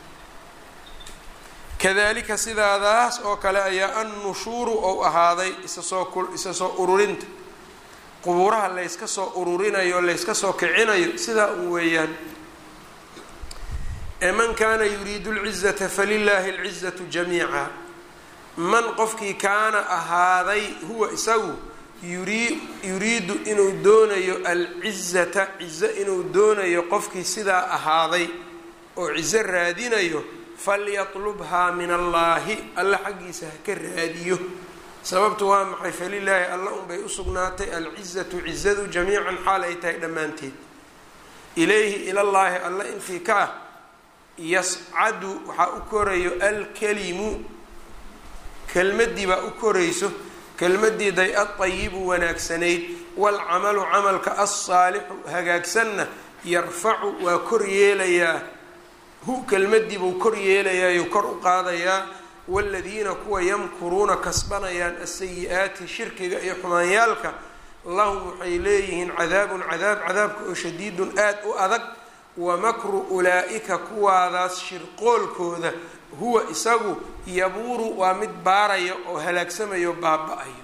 kadalika sidaadaas oo kale ayaa annushuuru ou ahaaday isasoo isa soo ururinta qubuuraha layska soo ururinayo layska soo kicinayo sidaa un weeyaan man kaana yuriidu lcizata falilaahi alcizatu jamiica man qofkii kaana ahaaday huwa isagu yuri yuriidu inuu doonayo alcizata cizo inuu doonayo qofkii sidaa ahaaday oo cizo raadinayo falyatlubhaa min allaahi alla xaggiisa ha ka raadiyo sababtu waa maxay falilaahi alla unbay usugnaatay alcizatu cizadu jamiican xaal ay tahay dhammaanteed ilayhi ilallaahi alla intii ka ah yascadu waxaa u korayo alkalimu kelmadii baa u korayso kelmadiiday adayibu wanaagsanayd waalcamalu camalka alsaalixu hagaagsanna yarfacu waa kor yeelayaa hu kelmadii buu kor yeelayaayuu kor u qaadayaa waaladiina kuwa yamkuruuna kasbanayaan asayi-aati shirkiga iyo xumaanyaalka lahum waxay leeyihiin cadaabun cadaab cadaabka oo shadiidun aada u adag wamakru ulaa'ika kuwaadaas shirqoolkooda huwa isagu yabuuru waa mid baaraya oo halaagsamayo baaba-ayo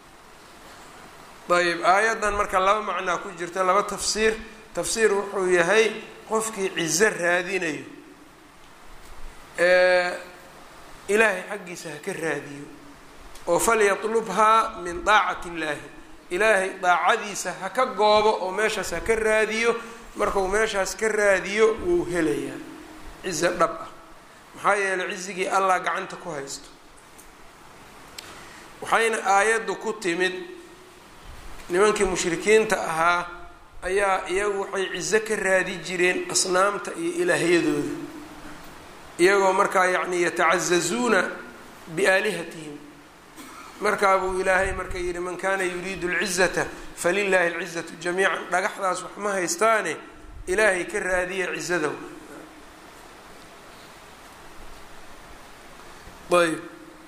ayb aayaddan marka laba macnaa ku jirta laba tafsiir tafsiir wuxuu yahay qofkii cizo raadinayo ilaahay xaggiisa ha ka raadiyo oo falyatlubhaa min daacati illaahi ilaahay daacadiisa ha ka goobo oo meeshaas ha ka raadiyo markau meeshaas ka raadiyo wuu helayaa cizo dhab ah maxaa yeelay cizigii allah gacanta ku haysto waxayna aayaddu ku timid nimankii mushrikiinta ahaa ayaa iyagu waxay cizo ka raadi jireen asnaamta iyo ilaahyadooda iyagoo markaa yacni yatacazazuuna biaalihatihim markaa buu ilaahay marka yidhi man kaana yuriidu alcizata falilaahi alcizatu jamiican dhagaxdaas wax ma haystaane ilaahay ka raadiya cizadow ayb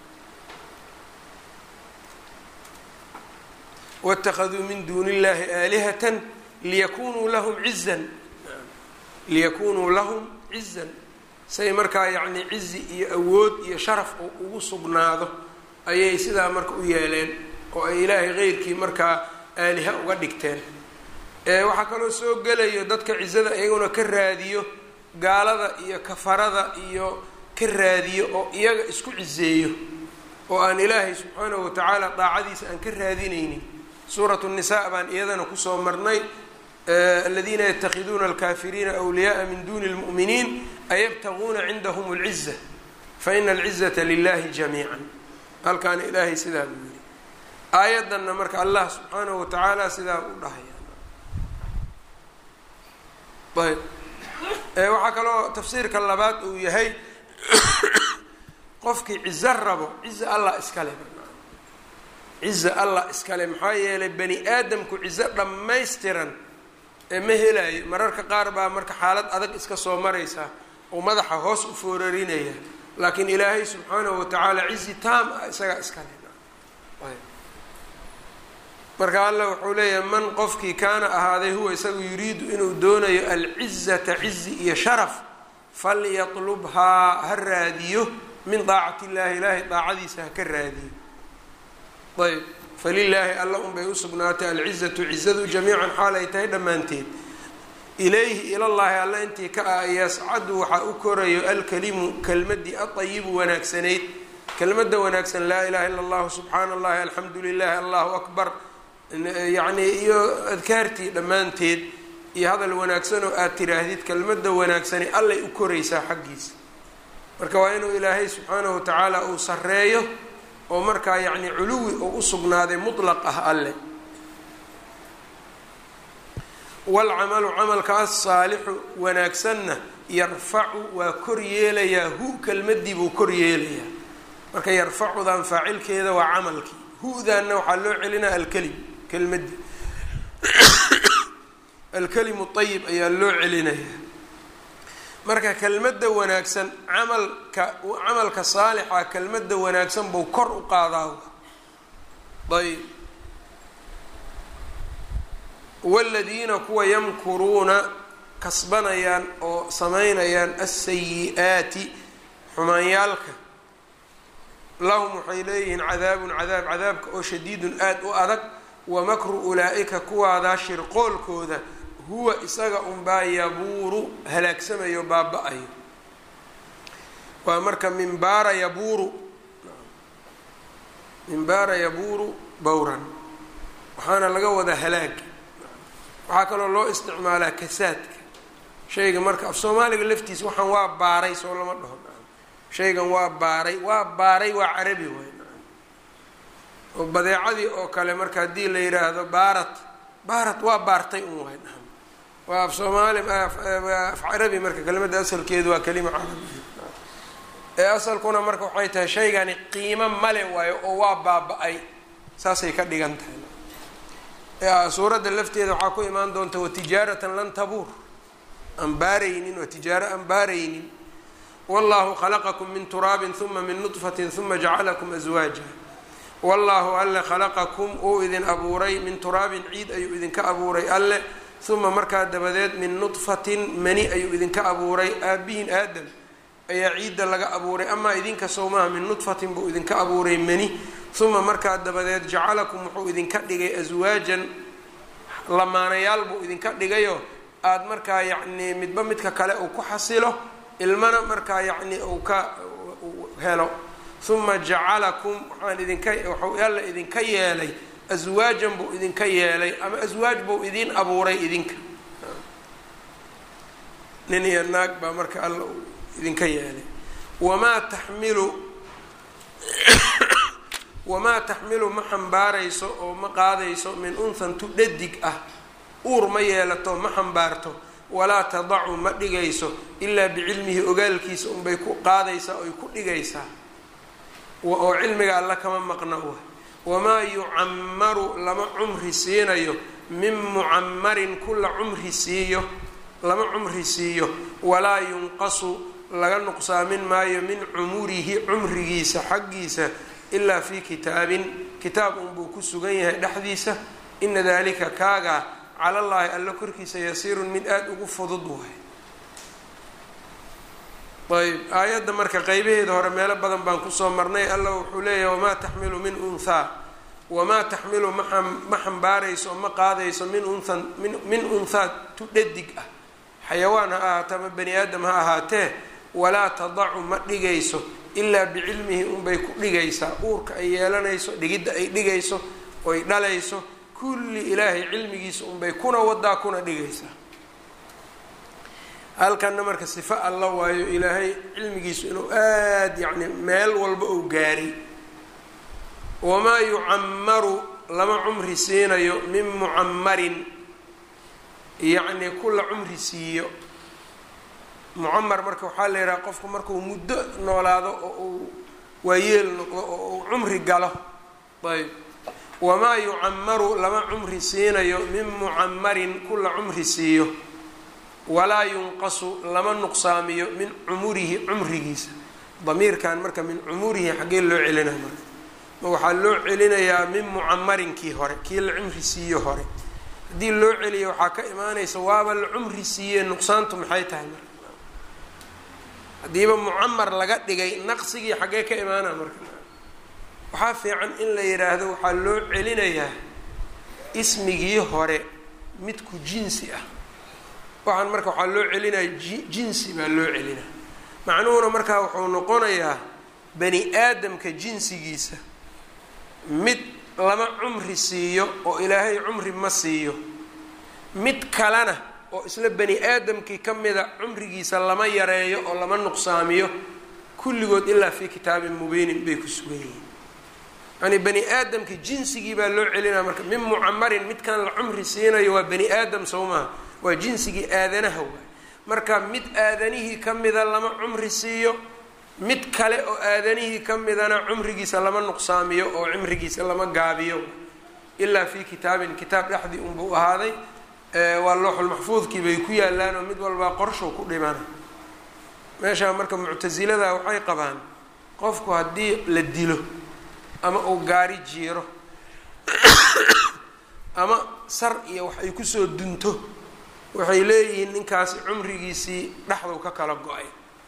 wاtakaduu min duuni اllahi aalihata liyakunuu lahum cizan liyakunuu lahum cizan say markaa yacni cizi iyo awood iyo sharaf oo ugu sugnaado ayay sidaa marka u yeeleen oo ay ilaahay keyrkii markaa aaliha uga dhigteen waxaa kaloo soo gelayo dadka cizada iyaguna ka raadiyo gaalada iyo kafarada iyo ka raadiyo oo iyaga isku cizeeyo oo aan ilaahay subxaanahu watacaala daacadiisa aan ka raadinaynin suuratu الnisaa baan iyadana kusoo marnay aladiina yatakiduuna alkafiriina awliyaءa min duni اlmu'miniin ayabtaguuna cindahm اlciza faina alcizata lilahi jamiica halkaana ilaahay sidaa buu yidhi aayaddanna marka allah subxaanahu watacaala sidaa u dhahaya ayb waxaa kaloo tafsiirka labaad uu yahay qofkii cizo rabo cizo allah iskale cizo allah iskale maxaa yeelay bani aadamku cizo dhammaystiran ee ma helaayo mararka qaar baa marka xaalad adag iska soo maraysa oo madaxa hoos u foorarinaya laakiin ilaahay subxaanahu watacaala cizi taam ah isagaa iskale marka alla wuxuu leeyahay man qofkii kaana ahaaday huwa isagu yuriidu inuu doonayo alcizata cizi iyo sharaf falyatlubhaa ha raadiyo min daacati illaahi ilaahay daacadiisa ha ka raadiyo ayb falilaahi alla unbay usugnaatay alcizatu cizadu jamiican xaal ay tahay dhammaanteed ilayhi ilallaahi alla intii ka ah yascadu waxaa u korayo alkalimu kelmadii aayibu wanaagsanayd kelmadda wanaagsan laa ilaha illa allahu subxaana allahi alxamdu lilahi allahu akbar yacni iyo adkaartii dhammaanteed iyo hadal wanaagsan oo aada tiraahdid kelmadda wanaagsani allay u koraysaa xaggiisa marka waa inuu ilaahay subxaanahu watacaala uu sarreeyo oo markaa yacni culuwi oo u sugnaaday mutlaq ah alle waalcamalu camalka alsaalixu wanaagsanna yarfacu waa kor yeelayaa hu kelmadii buu kor yeelayaa marka yarfacudan faacilkeeda waa camalkii hu-daanna waxaa loo celinaa alkelim kelmadii alkelimu ayib ayaa loo celinayaa marka kelmadda wanaagsan camalka camalka saalixa kelmadda wanaagsan buu kor u qaadaa. ayb waladiina kuwa yamkuruuna kasbanayaan oo samaynayaan asayi-aati xumaanyaalka lahum waxay leeyihiin cadaabun cadaab cadaabka oo shadiidun aada u adag wamakru ulaa-ika kuwaadaa shirqoolkooda huwa isaga unbaa yabuuru halaagsamayo baaba-ayo. waa marka minbaara yabuuru minbaara yabuuru bowran waxaana laga wada halaag. waxaa kaloo loo isticmaalaa kasaadka shayga marka af soomaaliga laftiisa waxaan waa baaray soo lama dhaho shaygan waa baaray waa baaray waa carabi waay oo badeecadii oo kale marka haddii la yidhaahdo baarat baarat waa baartay un waay waa af soomaali af carabi marka kelimadda asalkeedu waa kelima carabi ee asalkuna marka waxay tahay shaygani qiimo male waayo oo waa baaba-ay saasay ka dhigan tahay. suuradda lafteeda waxaa ku imaan doonta watijaaratan lan tabuur aan baaraynin waa tijaaro aan baaraynin. wallahu khalaqakum min turaabin huma min nudfatin huma jacalakum aswaaja. wallahu alle khalaqakum uu idin abuuray min turaabin ciid ayuu idinka abuuray alle huma markaa dabadeed min nudfatin mani ayuu idinka abuuray aabihin aadam ayaa ciidda laga abuuray amaa idinka sowmaha min nudfatin buu idinka abuuray mani huma markaa dabadeed jacalakum wuxuu idinka dhigay aswaajan lamaanayaal buu idinka dhigayo aada markaa yacnii midba midka kale uu ku xasilo ilmana markaa yacni uu ka helo. huma jacalakum waxaan idinka waxuu alla idinka yeelay aswaajan buu idinka yeelay ama aswaaj buu idin abuuray idinka nin iyo naag baa marka alla idinka yeelay. wamaa taxmilu wamaa taxmilu ma xambaarayso oo ma qaadayso min unhan tu dhadig ah uur ma yeelato ma xambaarto walaa tadacu ma dhigayso ilaa bicilmihi ogaalkiisa unbay ku qaadaysaa oy ku dhigaysaa oo cilmiga alla kama maqna wa. wamaa yucammaru lama cumri siinayo min mucammarin kula cumri siiyo lama cumri siiyo walaa yunqasu laga nuqsaamin maayo min cumurihi cumrigiisa xaggiisa ilaa fii kitaabin kitaab unbuu ku sugan yahay dhexdiisa. ina dalika kaagaa cala llaahi alla korkiisa yasiirun mid aada ugu fudud wahay. ayb aayadda marka qeybaheeda hore meelo badan baan kusoo marnay. alla wuxuu leeyahay wamaa taxmilu min unthaa wamaa taxmilu maa ma xambaarayso ma qaadayso min unthan min min unthaa tu dhadig ah xayawaan ha ahaatee ama bani aadam ha ahaatee walaa tadacu ma dhigayso ilaa bicilmihi unbay ku dhigaysaa uurka ay yeelanayso dhigidda ay dhigayso oy dhalayso kulli ilaahay cilmigiisa unbay kuna wadaa kuna dhigaysaa. halkanna marka sifo alla waayo ilaahay cilmigiisu inuu aada yacni meel walba uu gaaray. wamaa yucammaru lama cumri siinayo min mucammarin yacni kula cumri siiyo. mucamar marka waxaa la yidhaha qofku markuu muddo noolaado oo uu waayeel noqdo oo uu cumri galo. ayb wamaa yucammaru lama cumri siinayo min mucammarin kula cumri siiyo walaa yunqasu lama nuqsaamiyo min cumurihi cumrigiisa. damiirkan marka min cumurihi xaggee loo celinaya marka ma waxaa loo celinayaa min mucammarinkii hore kii la cumri siiyo hore haddii loo celiyo waxaa ka imaanaysa waaba la cumri siiyee nuqsaantu maxay tahay marka haddiiba mucamar laga dhigay naqsigii xaggee ka imaanaa marka waxaa fiican in la yidhaahdo waxaa loo celinayaa ismigii hore midku jinsi ah waxaan marka waxaa loo celinaya jinsi baa loo celinaya macnuhuna markaa wuxuu noqonayaa bani aadamka jinsigiisa mid lama cumri siiyo oo ilaahay cumri ma siiyo mid kalena oo isla bani aadamkii ka mida cumrigiisa lama yareeyo oo lama nuqsaamiyo kulligood ilaa fii kitaabin mubiinin bay ku sugan yihiin. yani bani aadamka jinsigii baa loo celinaya marka min mucamarin midkan la cumri siinayo waa bani aadam sow maaha waa jinsigii aadanaha waay marka mid aadanihii ka mida lama cumri siiyo mid kale oo aadanihii ka midana cumrigiisa lama nuqsaamiyo oo cumrigiisa lama gaabiyo ilaa fii kitaabin kitaab dhexdii unbuu ahaaday waa looxul maxfuudkii bay ku yaalaan oo mid walbaa qorshow ku dhimana meeshaa marka muctasilada waxay qabaan qofku haddii la dilo ama uu gaari jiiro ama sar iyo wax ay kusoo dunto waxay leeyihiin ninkaasi cumrigiisii dhexduu ka kala go-ay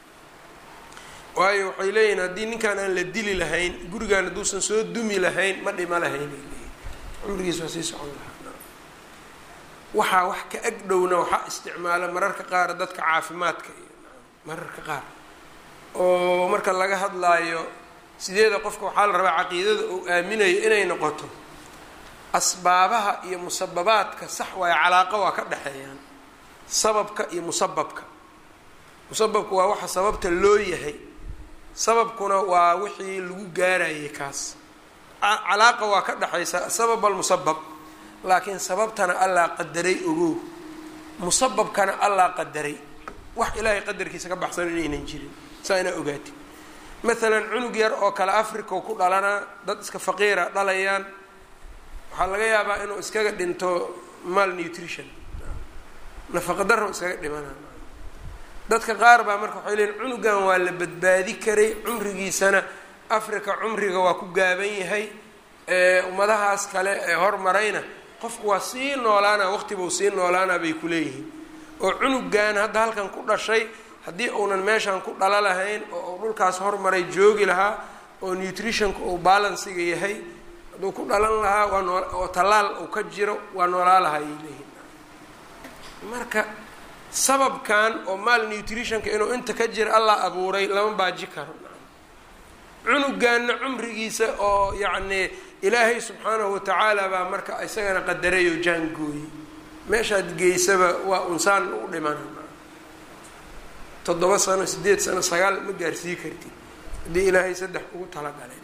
waayo waxay leeyihiin haddii ninkaan aan la dili lahayn gurigaan hadduusan soo dumi lahayn ma dhima lahayn ay leeyihin cumrigiis waa sii socon lahaa waxaa wax ka ag dhowna waxaa isticmaala mararka qaar dadka caafimaadka iyo mararka qaar oo marka laga hadlaayo sideeda qofka waxaa la rabaa caqiidada uu aaminayo inay noqoto asbaabaha iyo musababaadka sax waayo calaaqa waa ka dhexeeyaan sababka iyo musababka musababku waa waxa sababta loo yahay sababkuna waa wixii lagu gaarayay kaas calaaqa waa ka dhexaysa sabab almusabab laakiin sababtana allaa qadaray ogow musababkana allaa qadaray wax ilaahay qadarkiisa ka baxsan inaynan jirin saa inaa ogaatid maalan cunug yar oo kale africa ku dhalanaa dad iska faqiira dhalayaan waxaa laga yaabaa inuu iskaga dhinto malnutrition nafaqa darro iskaga dhimanaa dadka qaar baa marka waxay leeyiin cunugan waa la badbaadi karay cumrigiisana africa cumriga waa ku gaaban yahay ummadahaas kale ee hormarayna qofku waa sii noolaana waqtibuu sii noolaana bay ku leeyihiin oo cunugan hadda halkan ku dhashay haddii uunan meeshan ku dhala lahayn oo dhulkaas hormaray joogi lahaa oo nutritionka uu balansiga yahay hadduu ku dhalan lahaa waa noo oo tallaal uu ka jiro waa noolaa lahaa ayay leeyihin marka sababkan oo malnutritionka inuu inta ka jira allah abuuray lama baaji karo cunugaanna cumrigiisa oo yacni ilaahay subxaanahu watacaala baa marka isagana qadaray oo jaangooyey meeshaad geysaba waa unsaan u dhimana toddoba sano sideed sano sagaal ma gaarsii kartid haddii ilaahay saddex ugu talagalay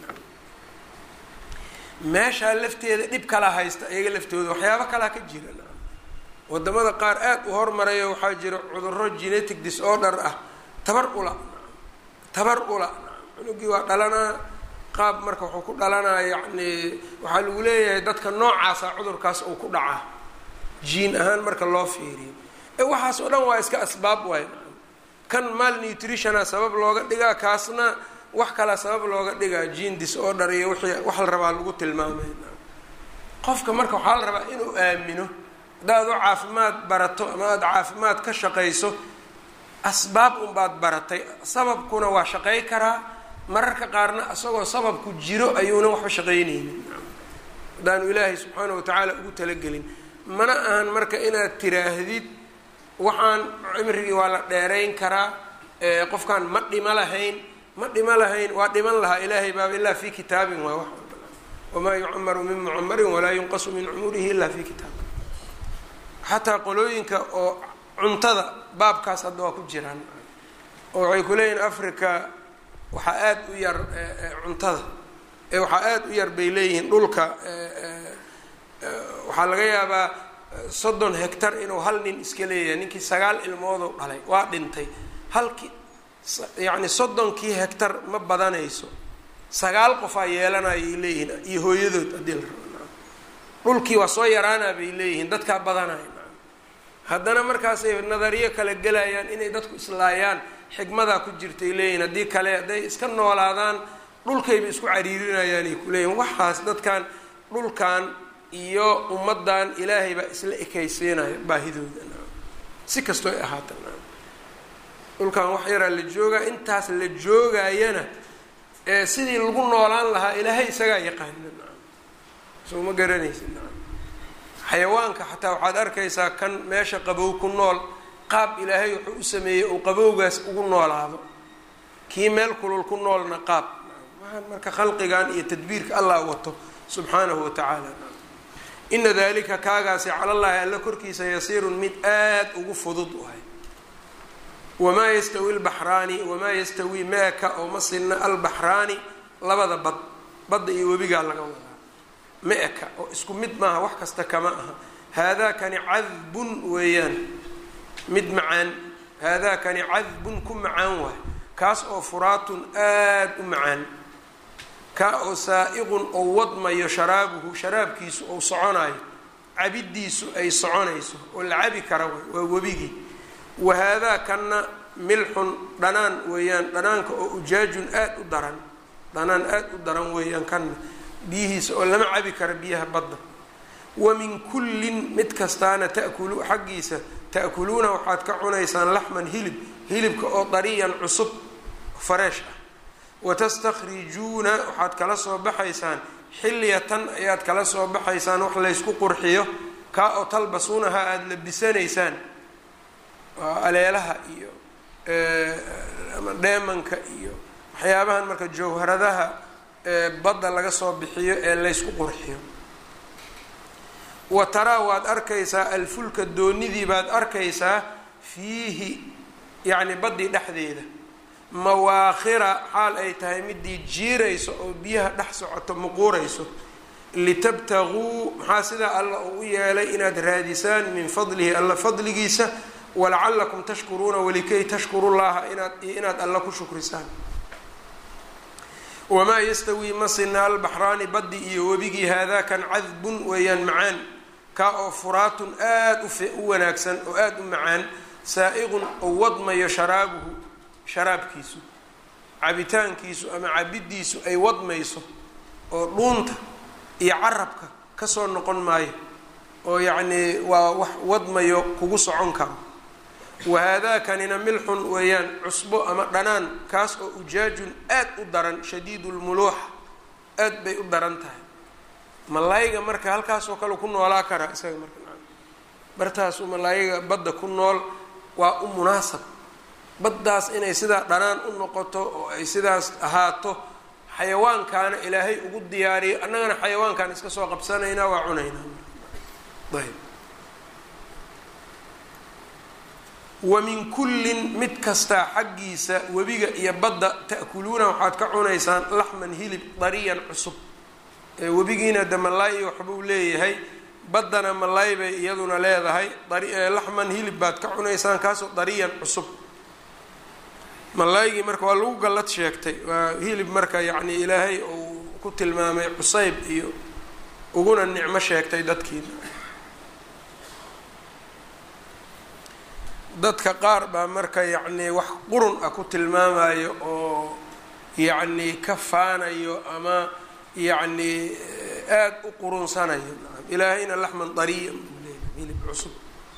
meeshaa lafteeda dhib kala haysta iyaga laftooda waxyaabo kalaa ka jira wadamada qaar aad u hormarayo waxaa jira cudurro genetic disorder ah tabar ula tabar ula cunugii waa dhalanaa qaab marka wuxuu ku dhalanaa yacni waxaa lagu leeyahay dadka noocaasa cudurkaas uu ku dhacaa jiin ahaan marka loo fiiriyo ee waxaas oo dhan waa iska asbaab waay kan malnutritiona sabab looga dhigaa kaasna wax kalaa sabab looga dhigaa gene disorder iyo wixii wax la rabaa lagu tilmaamay qofka marka waxaa la rabaa inuu aamino haddaad u caafimaad barato ama aada caafimaad ka shaqayso asbaab unbaad baratay sababkuna waa shaqay karaa mararka qaarna isagoo sababku jiro ayuunan waxba shaqaynaynin haddaanu ilaahay subxaana watacaala ugu talagelin mana ahan marka inaad tiraahdid waxaan cimrigii waa la dheerayn karaa qofkaan ma dhima lahayn ma dhima lahayn waa dhiman lahaa ilaahay baaba ilaa fi kitaabin waa wax wamaa yucamaru min mucamarin walaa yunqasu min cumurihi ilaa fi kitaab xataa qolooyinka oo cuntada baabkaas hadda waa ku jiraan oo waxay ku leeyihin africa waxaa aada u yar cuntada ee waxaa aada u yar bay leeyihiin dhulka waxaa laga yaabaa soddon hectar inuu hal nin iska leeyahay ninkii sagaal ilmooduu dhalay waa dhintay halkii yacni soddonkii hectar ma badanayso sagaal qofaa yeelanayay leeyihiin iyo hooyadood haddii la rabo dhulkii waa soo yaraanaa bay leeyihiin dadkaa badanaya haddana markaasay nadariyo kala gelayaan inay dadku islaayaan xigmadaa ku jirtay leeyihin haddii kale hadday iska noolaadaan dhulkayba isku cariirinayaan ay ku leeyihin waxaas dadkan dhulkan iyo ummaddan ilaahay baa isla ekaysiinaya baahidooda si kastoo ay ahaata dhulkan wax yaraa la joogaa intaas la joogayana ee sidii lagu noolaan lahaa ilaahay isagaa yaqaana soo ma garanaysa xayawaanka xataa waxaad arkaysaa kan meesha qabow ku nool qaab ilaahay wuxuu u sameeyey uu qabowgaas ugu noolaado kii meel kulul ku noolna qaab waxaan marka khalqigan iyo tadbiirka allah wato subxaanahu watacaala ina dalika kaagaasi cala llahi alla korkiisa yasiirun mid aada ugu fudud uhay wamaa yastawi lbaxraani wamaa yastawi meeka oo ma sinna albaxraani labada bad badda iyo webigaa laga wadaa meeka oo isku mid maaha wax kasta kama aha haadaakani cadbun weeyaan mid macaan haadaakani cadbun ku macaan waay kaas oo furaatun aada u macaan kaa oo saa-iqun oo wadmayo sharaabuhu sharaabkiisu ou soconayo cabidiisu ay soconayso oo la cabi kara way waa webigii wahaadaa kanna milxun dhanaan weeyaan, dhanaanka oo ujaajun aada u daran, dhanaan aada u daran weeyaan kanna biyihiisa oo lama cabi kara biyaha badda. wa min kullin mid kastaana ta'kulu xaggiisa ta'kuluuna waxaad ka cunaysaan laxman hilib, hilibka oo dariyan cusub fareesh ah. watastakhrijuuna waxaad kala soo baxaysaan xilyatan ayaad kala soo baxaysaan wax laysku qurxiyo, kaa oo talbasuunaha aada labisanaysaan, aleelaha iyo ama dheemanka iyo waxyaabahan marka jawharadaha badda laga soo bixiyo ee laysku qurxiyo. wa taraa waad arkaysaa alfulka doonidii baad arkaysaa fiihi yacni baddii dhexdeeda mawaakhira xaal ay tahay midii jiirayso oo biyaha dhex socoto muquurayso, litabtaguu maxaa sidaa alla uu u yeelay inaad raadisaan min fadlihi alla fadligiisa, walacallakum tashkuruuna walikay tashkuru llaha inaad inaad alla ku shukrisaan. wamaa yastawii masina albaxraani baddi iyo webigii haadaakan cadbun weeyaan macaan, kaa oo furaatun aada u wanaagsan oo aada u macaan, saa'iqun oo wadmayo sharaabuhu sharaabkiisu, cabitaankiisu ama cabidiisu ay wadmayso oo dhuunta iyo carabka kasoo noqon maayo, oo yacnii waa wax wadmayo kugu socon karo. wahaadaakanina milxun weeyaan cusbo ama dhanaan, kaas oo ujaajun aada u daran, shadiidu lmuluuxa aada bay u daran tahay. malaayiga marka halkaasoo kale ku noolaa karaa isaga marka bartaasuu malaayiga badda ku nool waa u munaasab. baddaas inay sidaa dhanaan u noqoto oo ay sidaas ahaato, xayawaankaana ilaahay ugu diyaariyo, annagana xayawaankaan iska soo qabsanaynaa waa cunaynaa. ayb wa min kullin mid kastaa xaggiisa webiga iyo badda ta'kuluuna waxaad ka cunaysaan laxman hilib dariyan cusub. webigiina de malaay waxbuu leeyahay, baddana malaay bay iyaduna leedahay, laxman hilib baad ka cunaysaan kaasoo dariyan cusub. malaaygii marka waa lagu gallad sheegtay, waa hilib marka yacni ilaahay uu ku tilmaamay cusayb iyo uguna nicmo sheegtay dadkiina. dadka qaar baa marka yacni wax qurun ah ku tilmaamayo oo yacni ka faanayo ama yacni aada u qurunsanayo. ilaahayna laxman dariyan hilib cusub.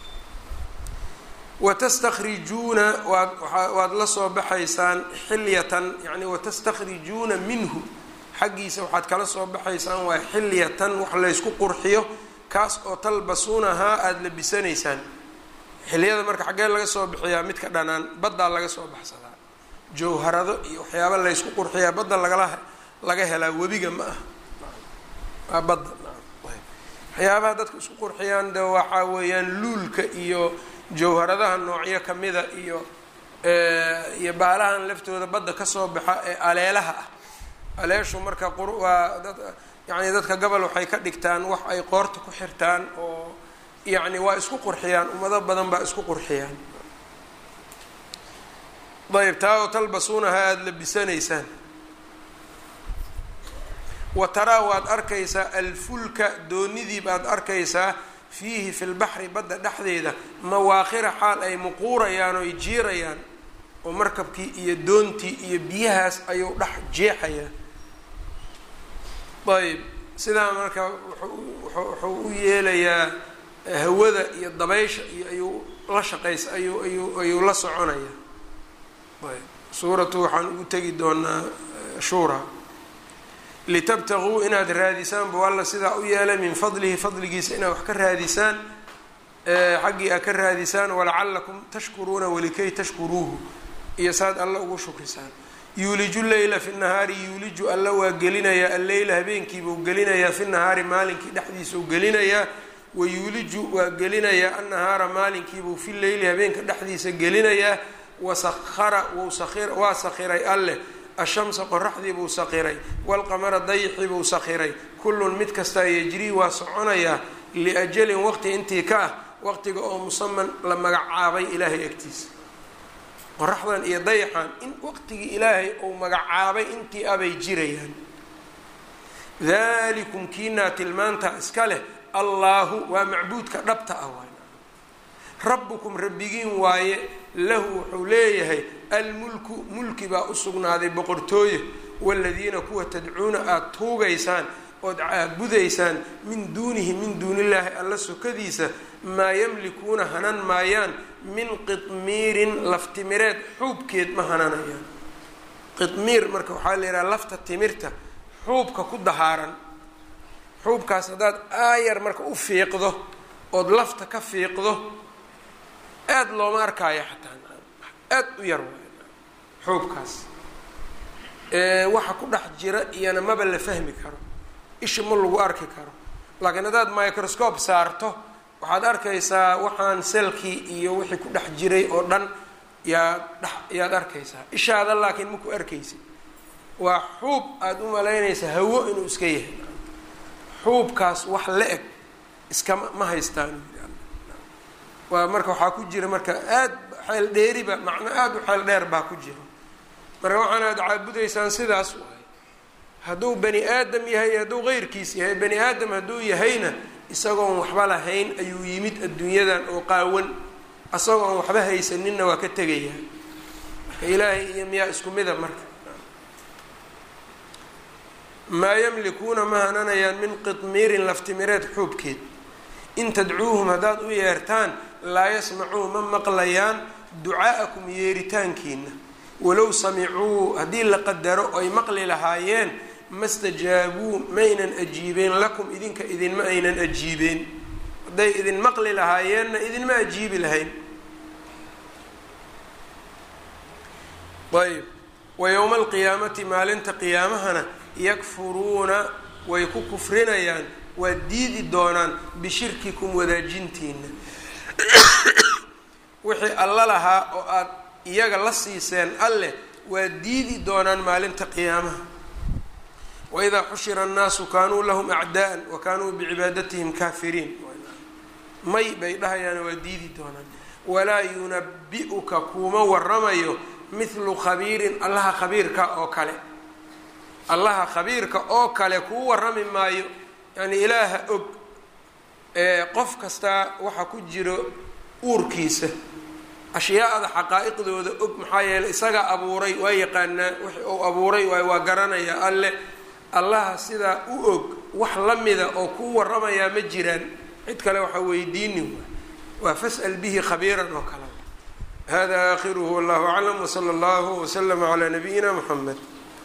watastakhrijuuna waad waad la soo baxaysaan xilyatan, yani watastakhrijuuna minhu xaggiisa waxaad kala soo baxaysaan waa xilyatan wax laysku qurxiyo, kaas oo talbasuunahaa aada labisanaysaan. xilyada marka xaggee laga soo bixiyaa? midka dhanaan baddaa laga soo baxsadaa. jawharado iyo waxyaaba laysku qurxiyaa badda lagala laga helaa, webiga ma ah, waa badda. waxyaabaha dadka isku qurxiyaan de waxaa weeyaan luulka iyo jawharadaha noocyo kamida iyo iyo baalahan laftooda badda kasoo baxa ee aleelaha ah. aleeshu marka waa dad yani dadka gobol waxay ka dhigtaan wax ay qoorta ku xirtaan oo yacni waa isku qurxiyaan, ummado badan baa isku qurxiyaan. ayb taa oo talbasuunaha aada labisanaysaan. wa taraa waad arkaysaa alfulka doonidii baad arkaysaa fiihi fi lbaxri badda dhexdeeda mawaakhira xaal ay muquurayaan oo ay jiirayaan, oo markabkii iyo doontii iyo biyahaas ayuu dhex jeexayaa. ayb sidaa marka wuxuu u yeelayaa hawada iyo dabaysha iyo ayuu la shaqaysa ayuu ayuu ayuu la soconaya. ayb suuratu waxaan ugu tegi doonaa shuura. litabtaguu inaad raadisaan buu alla sidaa u yeelay min fadlihi fadligiisa inaad wax ka raadisaan, xaggii aad ka raadisaan, walacallakum tashkuruuna walikay tashkuruuhu iyo saad alla ugu shukrisaan. yuuliju leyla fi nahaari, yuuliju alla waa gelinayaa alleyla habeenkiibuu gelinayaa fi nahaari maalinkii dhexdiisau gelinayaa, wayuuliju waa gelinayaa annahaara maalinkiibuu fi leyli habeenka dhexdiisa gelinayaa, wasahara waa sakhiray alleh ashamsa qoraxdii buu saqiray, waalqamara dayixii buu saqiray, kullun mid kastaa yejrii waa soconayaa liajalin waqti intii ka ah, waqtiga oo musaman la magacaabay ilaahay agtiisa. qoraxdan iyo dayixan in waqtigii ilaahay uu magacaabay intii abay jirayaan. dalikum kiinaa tilmaanta iska leh allaahu waa macbuudka dhabta ah waay. rabbukum rabbigiin waaye lahu wuxuu leeyahay almulku mulki baa u sugnaaday boqortooye waladiina kuwa tadcuuna aada tuugaysaan ood caabudaysaan min duunihi min duunillaahi alla sokadiisa maa yamlikuuna hanan maayaan min qitmiirin laftimireed xuubkeed ma hananayaan. qitmiir marka waxaa la yidhaha lafta timirta xuubka ku dahaaran. xuubkaas haddaad aayar marka u fiiqdo ood lafta ka fiiqdo aada looma arkaayo xataa aada u yar waay xuubkaas waxa ku dhex jira iyana maba la fahmi karo, isha ma lagu arki karo. laakiin haddaad microscope saarto waxaad arkaysaa waxaan selkii iyo wixii ku dhex jiray oo dhan yaad dhex yaad arkaysaa, ishaada laakiin ma ku arkaysid. waa xuub aada u malaynaysaa hawo inuu iska yahay. xuubkaas wax la eg iskama ma haystaan. waa marka waxaa ku jira marka aada xeel dheeriba macno aada u xeel dheer baa ku jira. marka waxaan aada caabudaysaan sidaas waay. hadduu bani aadam yahay hadduu qeyrkiis yahay, bani aadam hadduu yahayna isagoon waxba lahayn ayuu yimid adduunyadan oo qaawan, isagoon waxba haysaninna waa ka tegaya. marka ilaahay iyo miyaa isku mida marka. maa yamlikuuna ma hananayaan min qitmiirin laftimireed xuubkeed. in tadcuuhum haddaad u yeertaan laa yasmacuu ma maqlayaan ducaa'akum yeeritaankiina. walow samicuu haddii la qadaro oy maqli lahaayeen ma stajaabuu maynan ajiibeen lakum idinka idinma aynan ajiibeen. hadday idin maqli lahaayeenna idinma ajiibi lahayn. ayb wa yowma alqiyaamati maalinta qiyaamahana yakfuruuna way ku kufrinayaan, waa diidi doonaan bishirkikum wadaajintiina. wixii alla lahaa oo aad iyaga la siiseen alleh waa diidi doonaan maalinta qiyaamaha. waidaa xushira annaasu kaanuu lahum acdaa'an wa kaanuu bicibaadatihim kaafiriin. may bay dhahayaan waa diidi doonaan. walaa yunabi-uka kuuma waramayo mithlu khabiirin allaha khabiirka oo kale. allaha khabiirka oo kale kuu warrami maayo. yani ilaaha og qof kastaa waxa ku jiro uurkiisa, ashyaada xaqaa'iqdooda og. maxaa yeeley isagaa abuuray, waa yaqaanaa wix uu abuuray waay, waa garanaya alle. allaha sidaa u og wax la mida oo kuu warramayaa ma jiraan. cid kale waxa weydiini waa fas'al bihi khabiiran oo kale. hada aakhiruhu wallahu aclam wsala allahu waslama calaa nabiyina muxamed.